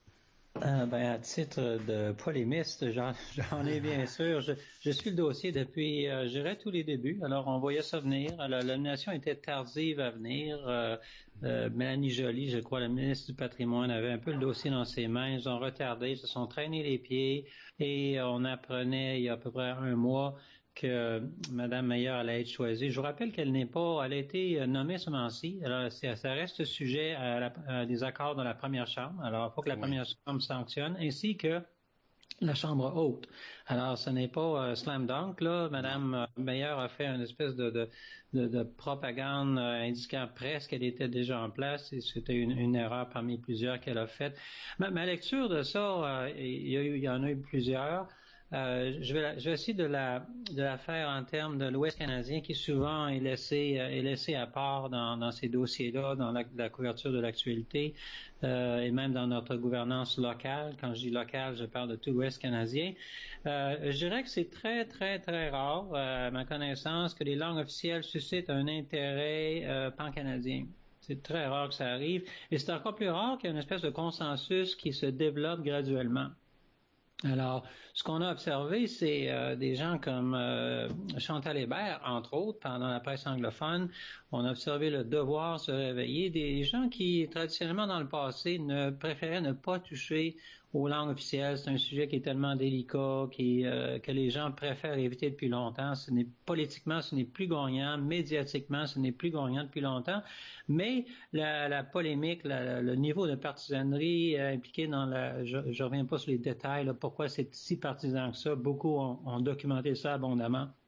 À titre de polémiste, j'en ai bien sûr. Je suis le dossier depuis, je dirais, tous les débuts. Alors, on voyait ça venir. La nomination était tardive à venir. Mélanie Joly, je crois, la ministre du Patrimoine, avait un peu le dossier dans ses mains. Ils ont retardé, ils se sont traînés les pieds et on apprenait il y a à peu près un mois que Mme Mayer allait être choisie. Je vous rappelle qu'elle elle a été nommée ce moment-ci. Alors, ça reste sujet à des accords dans la première chambre. Alors, il faut que la première chambre sanctionne, ainsi que la chambre haute. Alors, ce n'est pas slam dunk, là. Mme Mayer a fait une espèce de propagande indiquant presque qu'elle était déjà en place et c'était une erreur parmi plusieurs qu'elle a faites. Ma lecture de ça, il y en a eu plusieurs. Je vais essayer de la faire en termes de l'Ouest canadien qui souvent est laissé à part dans ces dossiers-là, dans la couverture de l'actualité et même dans notre gouvernance locale. Quand je dis locale, je parle de tout l'Ouest canadien. Je dirais que c'est très, très, très rare, à ma connaissance, que les langues officielles suscitent un intérêt pan-canadien. C'est très rare que ça arrive. Et c'est encore plus rare qu'il y ait une espèce de consensus qui se développe graduellement. Alors, ce qu'on a observé, c'est des gens comme Chantal Hébert, entre autres, pendant la presse anglophone. On a observé le devoir se réveiller, des gens qui, traditionnellement, dans le passé, préféraient ne pas toucher aux langues officielles. C'est un sujet qui est tellement délicat, que les gens préfèrent éviter depuis longtemps. Politiquement, ce n'est plus gagnant. Médiatiquement, ce n'est plus gagnant depuis longtemps. Mais la polémique, le niveau de partisanerie impliqué dans je reviens pas sur les détails, là, pourquoi c'est si partisan que ça. Beaucoup ont documenté ça abondamment.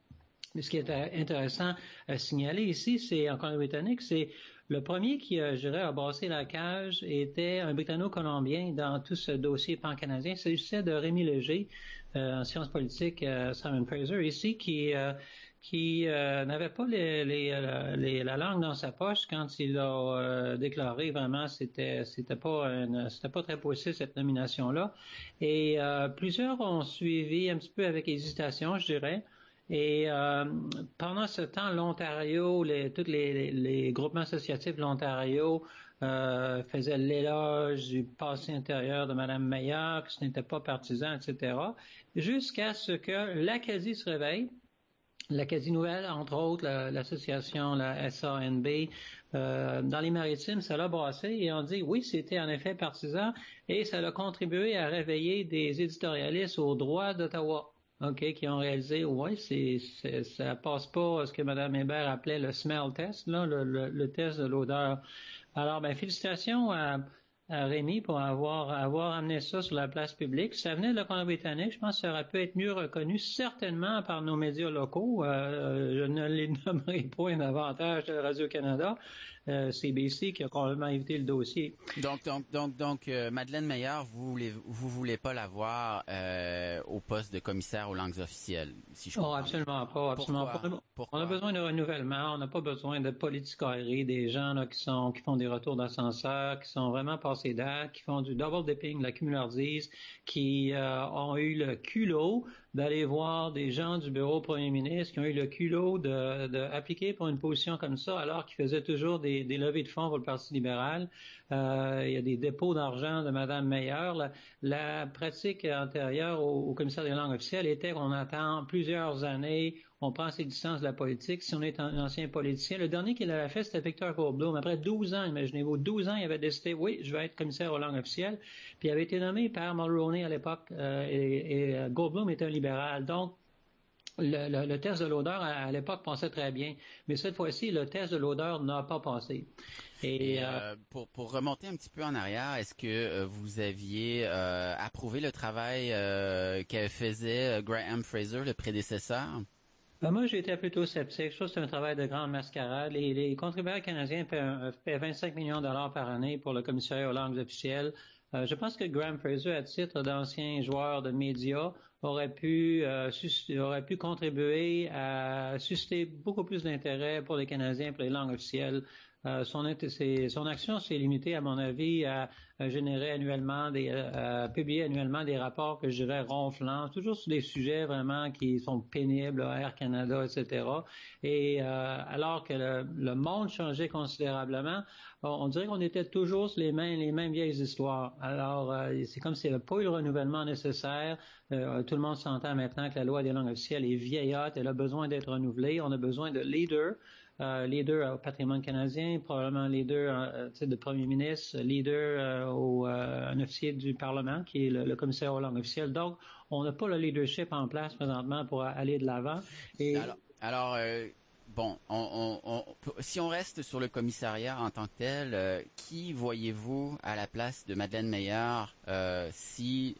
Mais ce qui est intéressant à signaler ici, c'est en Colombie-Britannique, c'est le premier qui, je dirais, a brassé la cage était un Britanno-Colombien dans tout ce dossier pan-canadien. Il s'agissait de Rémi Léger, en sciences politiques, Simon Fraser, ici, qui n'avait pas la langue dans sa poche quand il a déclaré vraiment c'était pas très possible cette nomination-là. Et plusieurs ont suivi un petit peu avec hésitation, je dirais. Et pendant ce temps, l'Ontario, tous les groupements associatifs de l'Ontario faisaient l'éloge du passé intérieur de Mme Meillard, que ce n'était pas partisan, etc., jusqu'à ce que l'Acadie se réveille. L'Acadie Nouvelle, entre autres, l'association, la SANB, dans les Maritimes, ça l'a brassé et on dit oui, c'était en effet partisan et ça a contribué à réveiller des éditorialistes au droit d'Ottawa. OK, qui ont réalisé, ouais, ça passe pas ce que Mme Hébert appelait le smell test, là, le test de l'odeur. Alors, félicitations à Rémi pour avoir amené ça sur la place publique. Ça venait de la Colombie-Britannique, je pense que ça aurait pu être mieux reconnu, certainement par nos médias locaux. Je ne les nommerai pas davantage de Radio-Canada, CBC qui a complètement évité le dossier. Donc, Madeleine Meillard, vous voulez pas la voir au poste de commissaire aux langues officielles, si je comprends. Oh, absolument pas. Pourquoi? On a besoin de renouvellement, on n'a pas besoin de politicaillerie, des gens là, qui font des retours d'ascenseur, qui sont vraiment passés date, qui font du double dipping, la cumulardise, qui ont eu le culot d'aller voir des gens du bureau premier ministre qui ont eu le culot d'appliquer pour une position comme ça, alors qu'ils faisaient toujours des levées de fonds pour le Parti libéral. Il y a des dépôts d'argent de Mme Meillard. La pratique antérieure au commissaire des langues officielles était qu'on attend plusieurs années, on prend ses distances de la politique. Si on est un ancien politicien, le dernier qui l'avait fait, c'était Victor Goldblum. Après 12 ans, imaginez-vous, 12 ans, il avait décidé, oui, je vais être commissaire aux langues officielles. Puis il avait été nommé par Mulroney à l'époque, et Goldblum était un libéral. Donc, le test de l'odeur, à l'époque, passait très bien. Mais cette fois-ci, le test de l'odeur n'a pas passé. Et pour remonter un petit peu en arrière, est-ce que vous aviez approuvé le travail que faisait Graham Fraser, le prédécesseur? Moi, j'étais plutôt sceptique. Je trouve que c'est un travail de grande mascarade. Les contribuables canadiens paient 25 millions de dollars par année pour le commissariat aux langues officielles. Je pense que Graham Fraser, à titre d'ancien joueur de médias, aurait pu contribuer à susciter beaucoup plus d'intérêt pour les Canadiens pour les langues officielles. Son action s'est limitée, à mon avis, à générer annuellement publier annuellement des rapports que je dirais ronflants, toujours sur des sujets vraiment qui sont pénibles, Air Canada, etc. Et alors que le monde changeait considérablement, on dirait qu'on était toujours sur les mêmes vieilles histoires. Alors, c'est comme s'il n'y avait pas eu le renouvellement nécessaire. Tout le monde s'entend maintenant que la loi des langues officielles est vieillotte, elle a besoin d'être renouvelée. On a besoin de leaders au patrimoine canadien, probablement leader de premier ministre, leader un officier du Parlement qui est le commissaire aux langues officielles. Donc, on n'a pas le leadership en place présentement pour aller de l'avant. Et bon, si on reste sur le commissariat en tant que tel, qui voyez-vous à la place de Madeleine Meillard si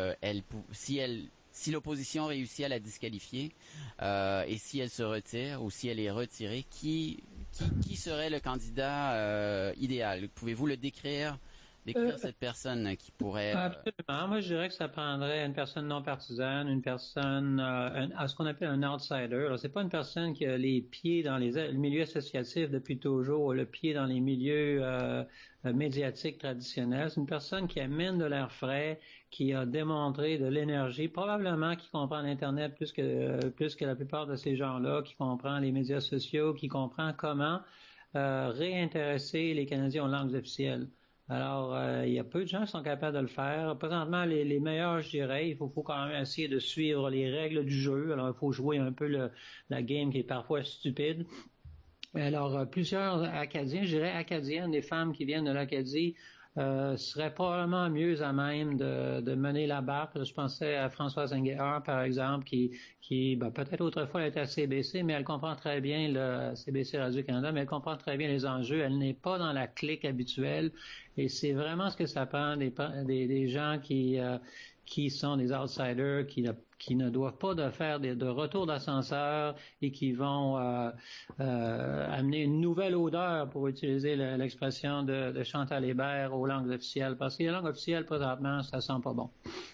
l'opposition réussit à la disqualifier et si elle se retire ou si elle est retirée, qui serait le candidat idéal? Pouvez-vous le décrire cette personne qui pourrait... Absolument. Moi, je dirais que ça prendrait une personne non partisane, une personne, ce qu'on appelle un outsider. Alors, c'est pas une personne qui a les pieds dans le milieu associatif depuis toujours, le pied dans les milieux médiatiques traditionnels. C'est une personne qui amène de l'air frais, qui a démontré de l'énergie, probablement qui comprend l'Internet plus que la plupart de ces gens-là, qui comprend les médias sociaux, qui comprend comment réintéresser les Canadiens aux langues officielles. Alors, il y a peu de gens qui sont capables de le faire. Présentement, les meilleurs, je dirais, il faut quand même essayer de suivre les règles du jeu. Alors, il faut jouer un peu la game qui est parfois stupide. Alors, plusieurs Acadiens, je dirais acadiennes, des femmes qui viennent de l'Acadie, seraient probablement mieux à même de mener la barque. Je pensais à Françoise Enguerrand, par exemple, qui peut-être autrefois elle était à CBC, mais elle comprend très bien le CBC Radio-Canada, mais elle comprend très bien les enjeux. Elle n'est pas dans la clique habituelle. Et c'est vraiment ce que ça prend, des gens qui sont des outsiders, qui qui ne doivent pas de faire de retour d'ascenseur et qui vont amener une nouvelle odeur, pour utiliser l'expression de Chantal Hébert, aux langues officielles. Parce que les langues officielles, présentement, ça sent pas bon.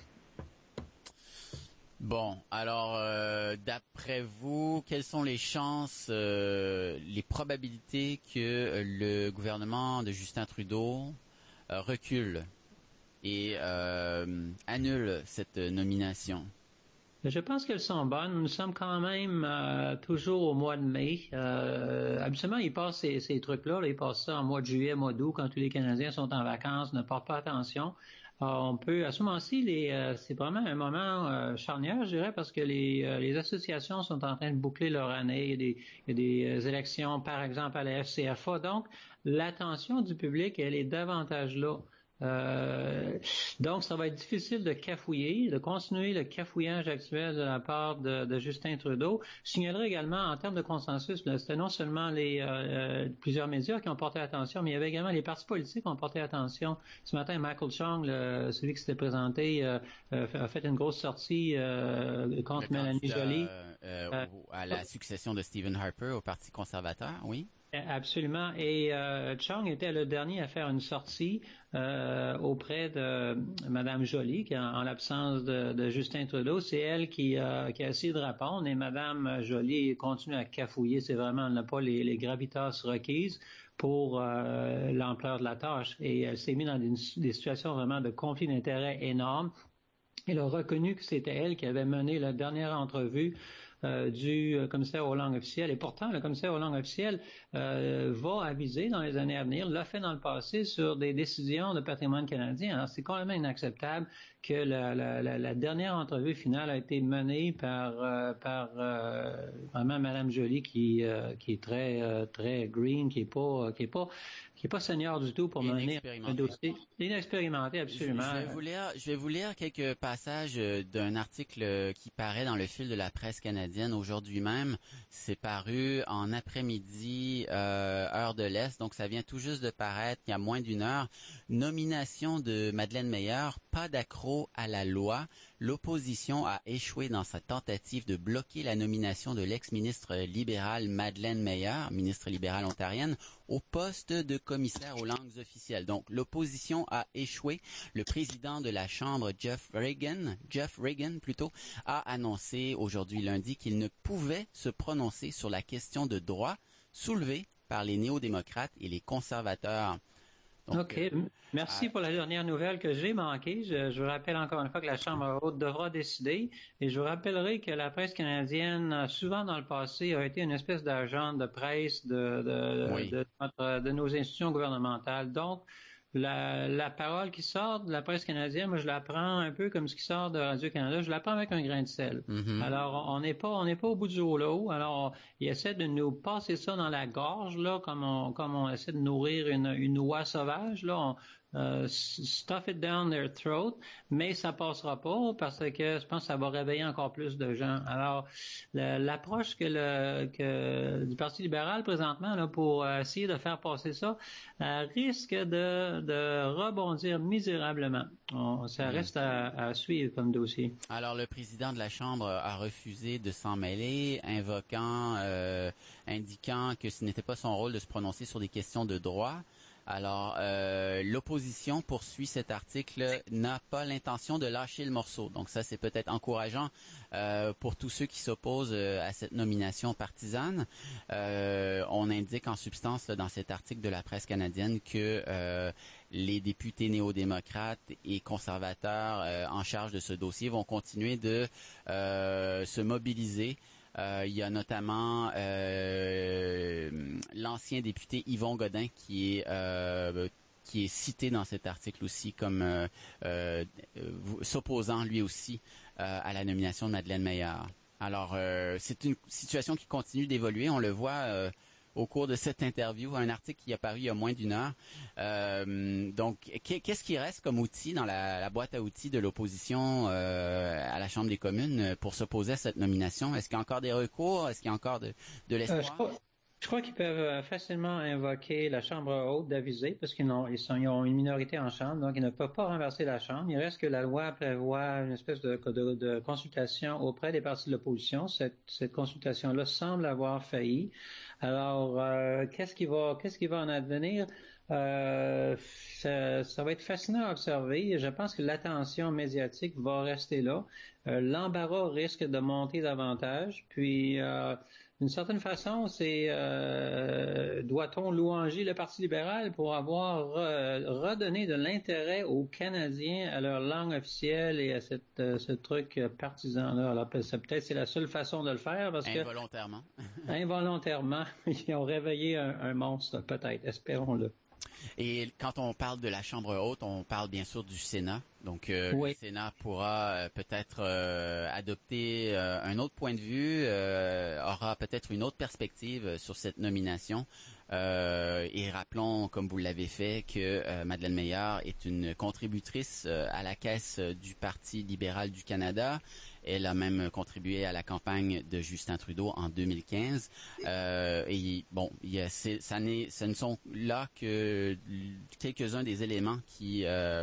Bon, alors, d'après vous, quelles sont les chances, les probabilités que le gouvernement de Justin Trudeau recule et annule cette nomination? Je pense qu'elles sont bonnes. Nous sommes quand même toujours au mois de mai. Habituellement, ils passent ces trucs-là. Ils passent ça en mois de juillet, mois d'août, quand tous les Canadiens sont en vacances, ne portent pas attention. On peut, à ce moment-ci, c'est vraiment un moment charnière, je dirais, parce que les associations sont en train de boucler leur année. Il y a des élections, par exemple, à la FCFA. Donc, l'attention du public, elle est davantage là. Donc, ça va être difficile de cafouiller, de continuer le cafouillage actuel de la part de Justin Trudeau. Je signalerai également, en termes de consensus, c'était non seulement plusieurs médias qui ont porté attention, mais il y avait également les partis politiques qui ont porté attention. Ce matin, Michael Chong, celui qui s'était présenté, a fait une grosse sortie contre Mélanie Joly. À la succession de Stephen Harper au Parti conservateur, oui? Absolument. Et Chong était le dernier à faire une sortie auprès de Madame Joly, qui en l'absence de Justin Trudeau. C'est elle qui a essayé de répondre, et Madame Joly continue à cafouiller. C'est vraiment, elle n'a pas les gravitas requises pour l'ampleur de la tâche. Et elle s'est mise dans des situations vraiment de conflit d'intérêts énormes. Elle a reconnu que c'était elle qui avait mené la dernière entrevue du commissaire aux langues officielles. Et pourtant, le commissaire aux langues officielles va aviser dans les années à venir, l'a fait dans le passé, sur des décisions de patrimoine canadien. Alors, c'est complètement inacceptable que la dernière entrevue finale a été menée par vraiment Madame Joly, qui est très green, qui est pas senior du tout pour mener un dossier. Inexpérimenté, absolument. Je vais vous lire quelques passages d'un article qui paraît dans le fil de la presse canadienne aujourd'hui même. C'est paru en après-midi, heure de l'Est, donc ça vient tout juste de paraître il y a moins d'une heure. Nomination de Madeleine Meilleur, pas d'accroc à la loi. L'opposition a échoué dans sa tentative de bloquer la nomination de l'ex-ministre libérale Madeleine Meilleur, ministre libérale ontarienne, au poste de commissaire aux langues officielles. Donc, l'opposition a échoué. Le président de la Chambre, Jeff Reagan, a annoncé aujourd'hui lundi qu'il ne pouvait se prononcer sur la question de droit soulevée par les néo-démocrates et les conservateurs. Donc, OK. Merci pour la dernière nouvelle que j'ai manquée. Je vous rappelle encore une fois que la Chambre haute devra décider, et je vous rappellerai que la presse canadienne, souvent dans le passé, a été une espèce d'agent de presse de nos institutions gouvernementales. Donc, la parole qui sort de la presse canadienne, moi je la prends un peu comme ce qui sort de Radio-Canada, je la prends avec un grain de sel. Mm-hmm. Alors, on n'est pas au bout du rouleau. Alors, il essaie de nous passer ça dans la gorge, là, comme on essaie de nourrir une oie sauvage, là. Stuff it down their throat, mais ça passera pas parce que je pense que ça va réveiller encore plus de gens. Alors, l'approche que du Parti libéral présentement là, pour essayer de faire passer ça risque de rebondir misérablement. Ça reste à suivre comme dossier. Alors, le président de la Chambre a refusé de s'en mêler, indiquant que ce n'était pas son rôle de se prononcer sur des questions de droit. Alors, l'opposition poursuit cet article, n'a pas l'intention de lâcher le morceau. Donc ça, c'est peut-être encourageant pour tous ceux qui s'opposent à cette nomination partisane. On indique en substance là, dans cet article de la presse canadienne que les députés néo-démocrates et conservateurs en charge de ce dossier vont continuer de se mobiliser. Il y a notamment l'ancien député Yvon Godin qui est cité dans cet article aussi comme s'opposant lui aussi à la nomination de Madeleine Meilleur. Alors, c'est une situation qui continue d'évoluer. On le voit au cours de cette interview, un article qui est apparu il y a moins d'une heure. Donc, qu'est-ce qui reste comme outil dans la boîte à outils de l'opposition à la Chambre des communes pour s'opposer à cette nomination? Est-ce qu'il y a encore des recours? Est-ce qu'il y a encore de l'espoir? Je crois qu'ils peuvent facilement invoquer la Chambre haute d'aviser parce ils ont une minorité en Chambre, donc ils ne peuvent pas renverser la Chambre. Il reste que la loi prévoit une espèce de consultation auprès des partis de l'opposition. Cette consultation-là semble avoir failli. Alors, qu'est-ce qui va en advenir? Ça va être fascinant à observer. Je pense que l'attention médiatique va rester là. L'embarras risque de monter davantage. Puis, d'une certaine façon, doit-on louanger le Parti libéral pour avoir redonné de l'intérêt aux Canadiens à leur langue officielle et à ce truc partisan-là. Alors, peut-être c'est la seule façon de le faire parce que involontairement, ils ont réveillé un monstre, peut-être, espérons-le. Et quand on parle de la Chambre haute, on parle bien sûr du Sénat. Donc, oui. Le Sénat pourra peut-être adopter un autre point de vue, aura peut-être une autre perspective sur cette nomination. Et rappelons, comme vous l'avez fait, que Madeleine Meillard est une contributrice à la caisse du Parti libéral du Canada. Elle a même contribué à la campagne de Justin Trudeau en 2015. Et bon, ce ne sont là que quelques-uns des éléments qui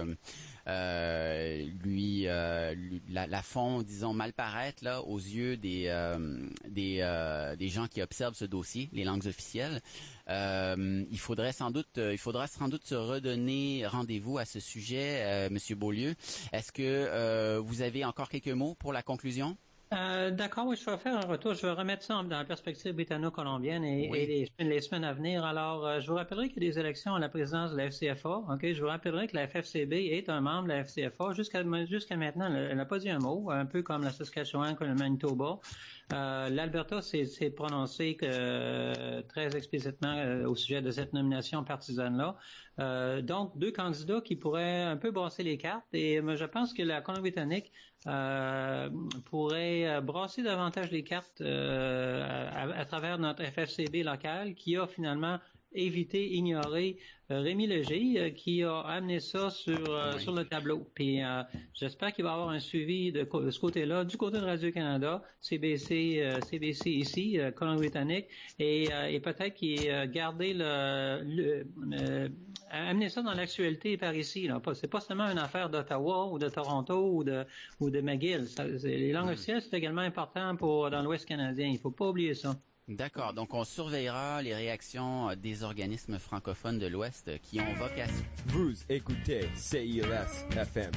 la font, disons, mal paraître là aux yeux des gens qui observent ce dossier, les langues officielles. Il faudra sans doute se redonner rendez-vous à ce sujet, Monsieur Beaulieu. Est-ce que vous avez encore quelques mots pour la conclusion? D'accord, oui, je vais faire un retour. Je vais remettre ça dans la perspective britanno-colombienne et les semaines à venir. Alors, je vous rappellerai qu'il y a des élections à la présidence de la FCFA. Ok, je vous rappellerai que la FFCB est un membre de la FCFA. Jusqu'à maintenant, elle n'a pas dit un mot, un peu comme la Saskatchewan, comme le Manitoba. L'Alberta s'est prononcé très explicitement au sujet de cette nomination partisane-là. Donc, deux candidats qui pourraient un peu brasser les cartes. Et je pense que la Colombie-Britannique pourrait brasser davantage les cartes à travers notre FFCB local qui a finalement évité, ignoré Rémi Léger qui a amené ça sur le tableau. Puis j'espère qu'il va y avoir un suivi de ce côté-là, du côté de Radio-Canada, CBC ici, Colombie-Britannique, et peut-être qu'il garder amener ça dans l'actualité par ici. Là. C'est pas seulement une affaire d'Ottawa ou de Toronto ou de McGill. Les langues officielles, c'est également important dans l'Ouest canadien. Il faut pas oublier ça. D'accord. Donc, on surveillera les réactions des organismes francophones de l'Ouest qui ont vocation. Vous écoutez CILS FM.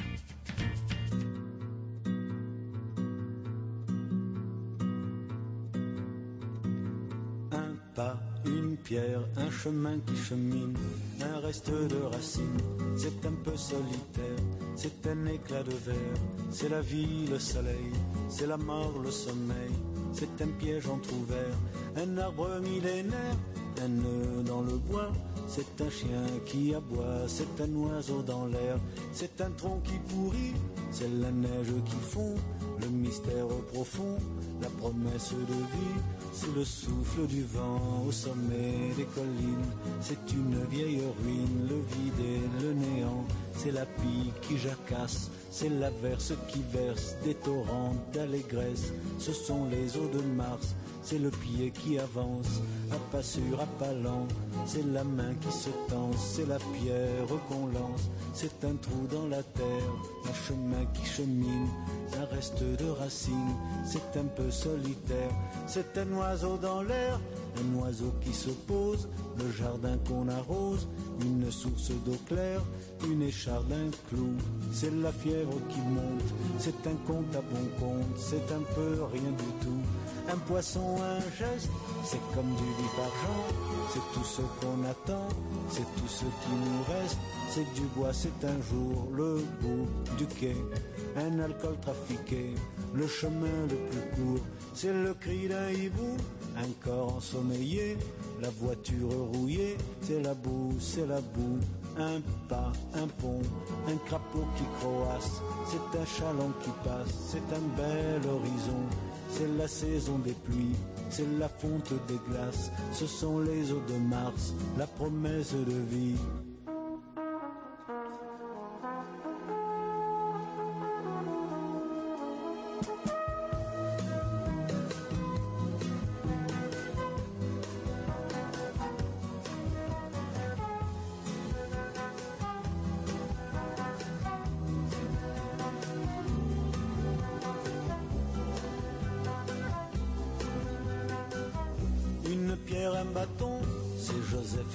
Un pas, une pierre, un chemin qui chemine, un reste de racines, c'est un peu solitaire, c'est un éclat de verre, c'est la vie, le soleil, c'est la mort, le sommeil, c'est un piège entrouvert, un arbre millénaire, un nœud dans le bois, c'est un chien qui aboie, c'est un oiseau dans l'air, c'est un tronc qui pourrit, c'est la neige qui fond, le mystère profond, la promesse de vie, c'est le souffle du vent au sommet des collines, c'est une vieille ruine, le vide et le néant, c'est la pie qui jacasse, c'est l'averse qui verse des torrents d'allégresse, ce sont les eaux de Mars, c'est le pied qui avance, à pas sûr, à pas lent, c'est la main qui se tend, c'est la pierre qu'on lance, c'est un trou dans la terre, un chemin qui chemine, un reste de racines, c'est un peu solitaire, c'est un oiseau dans l'air, un oiseau qui se pose, le jardin qu'on arrose, une source d'eau claire, une écharde, un clou, c'est la fièvre qui monte, c'est un compte à bon compte, c'est un peu rien du tout, un poisson, un geste, c'est comme du vif argent, c'est tout ce qu'on attend, c'est tout ce qui nous reste, c'est du bois, c'est un jour le bout du quai, un alcool trafiqué, le chemin le plus court, c'est le cri d'un hibou, un corps ensommeillé, la voiture rouillée, c'est la boue, un pas, un pont, un crapaud qui croasse, c'est un chaland qui passe, c'est un bel horizon, c'est la saison des pluies, c'est la fonte des glaces, ce sont les eaux de Mars, la promesse de vie.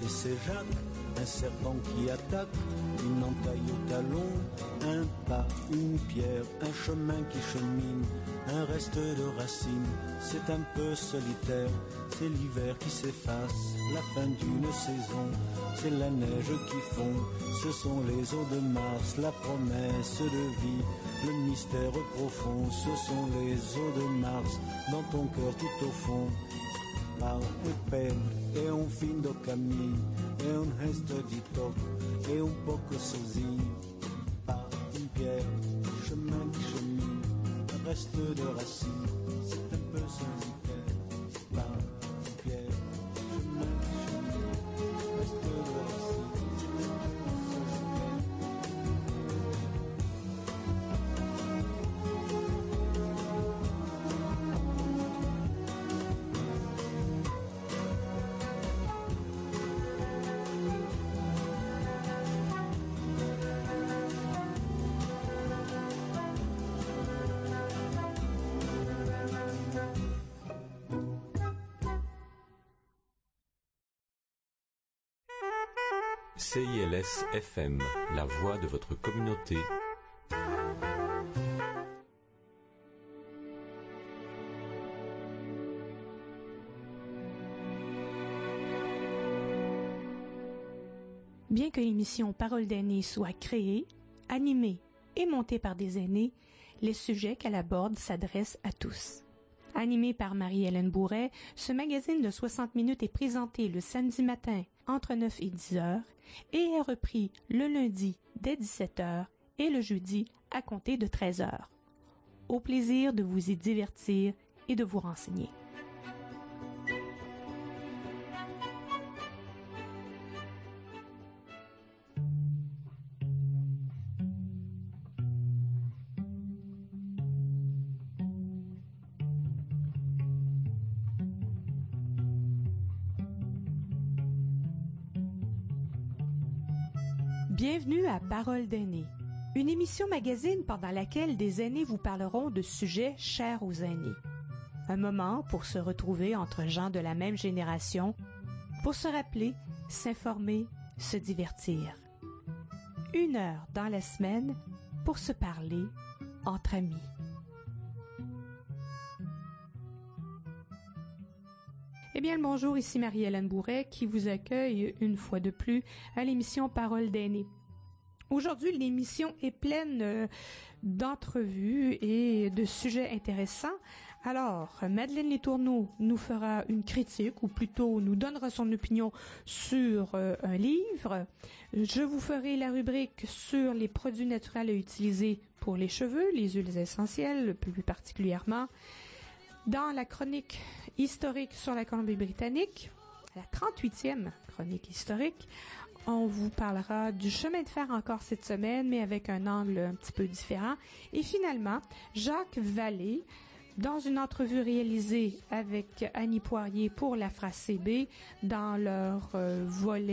et c'est Jacques, un serpent qui attaque, une entaille au talon, un pas, une pierre, un chemin qui chemine, un reste de racines, c'est un peu solitaire, c'est l'hiver qui s'efface, la fin d'une saison, c'est la neige qui fond, ce sont les eaux de Mars, la promesse de vie, le mystère profond, ce sont les eaux de Mars, dans ton cœur tout au fond. Mal e peine e fim do caminho, resto de toque e pouco sozinho. Pas une pierre, chemin qui chemine, un reste de racines, c'est un peu solitaire. Pas une pierre, chemin qui chemine, un reste de racines, c'est un peu solitaire. CILS FM, la voix de votre communauté. Bien que l'émission Parole d'aînés soit créée, animée et montée par des aînés, les sujets qu'elle aborde s'adressent à tous. Animé par Marie-Hélène Bourret, ce magazine de 60 minutes est présenté le samedi matin entre 9 et 10 heures et est repris le lundi dès 17 heures et le jeudi à compter de 13 heures. Au plaisir de vous y divertir et de vous renseigner. Bienvenue à Parole d'aînés, une émission magazine pendant laquelle des aînés vous parleront de sujets chers aux aînés. Un moment pour se retrouver entre gens de la même génération, pour se rappeler, s'informer, se divertir. 1 heure dans la semaine pour se parler entre amis. Eh bien, le bonjour, ici Marie-Hélène Bourret qui vous accueille une fois de plus à l'émission Parole d'aînés. Aujourd'hui, l'émission est pleine d'entrevues et de sujets intéressants. Alors, Madeleine Letourneau nous fera une critique, ou plutôt nous donnera son opinion sur un livre. Je vous ferai la rubrique sur les produits naturels à utiliser pour les cheveux, les huiles essentielles plus particulièrement. Dans la chronique historique sur la Colombie-Britannique, la 38e chronique historique, on vous parlera du chemin de fer encore cette semaine, mais avec un angle un petit peu différent. Et finalement, Jacques Vallée, dans une entrevue réalisée avec Annie Poirier pour la phrase CB, dans leur volet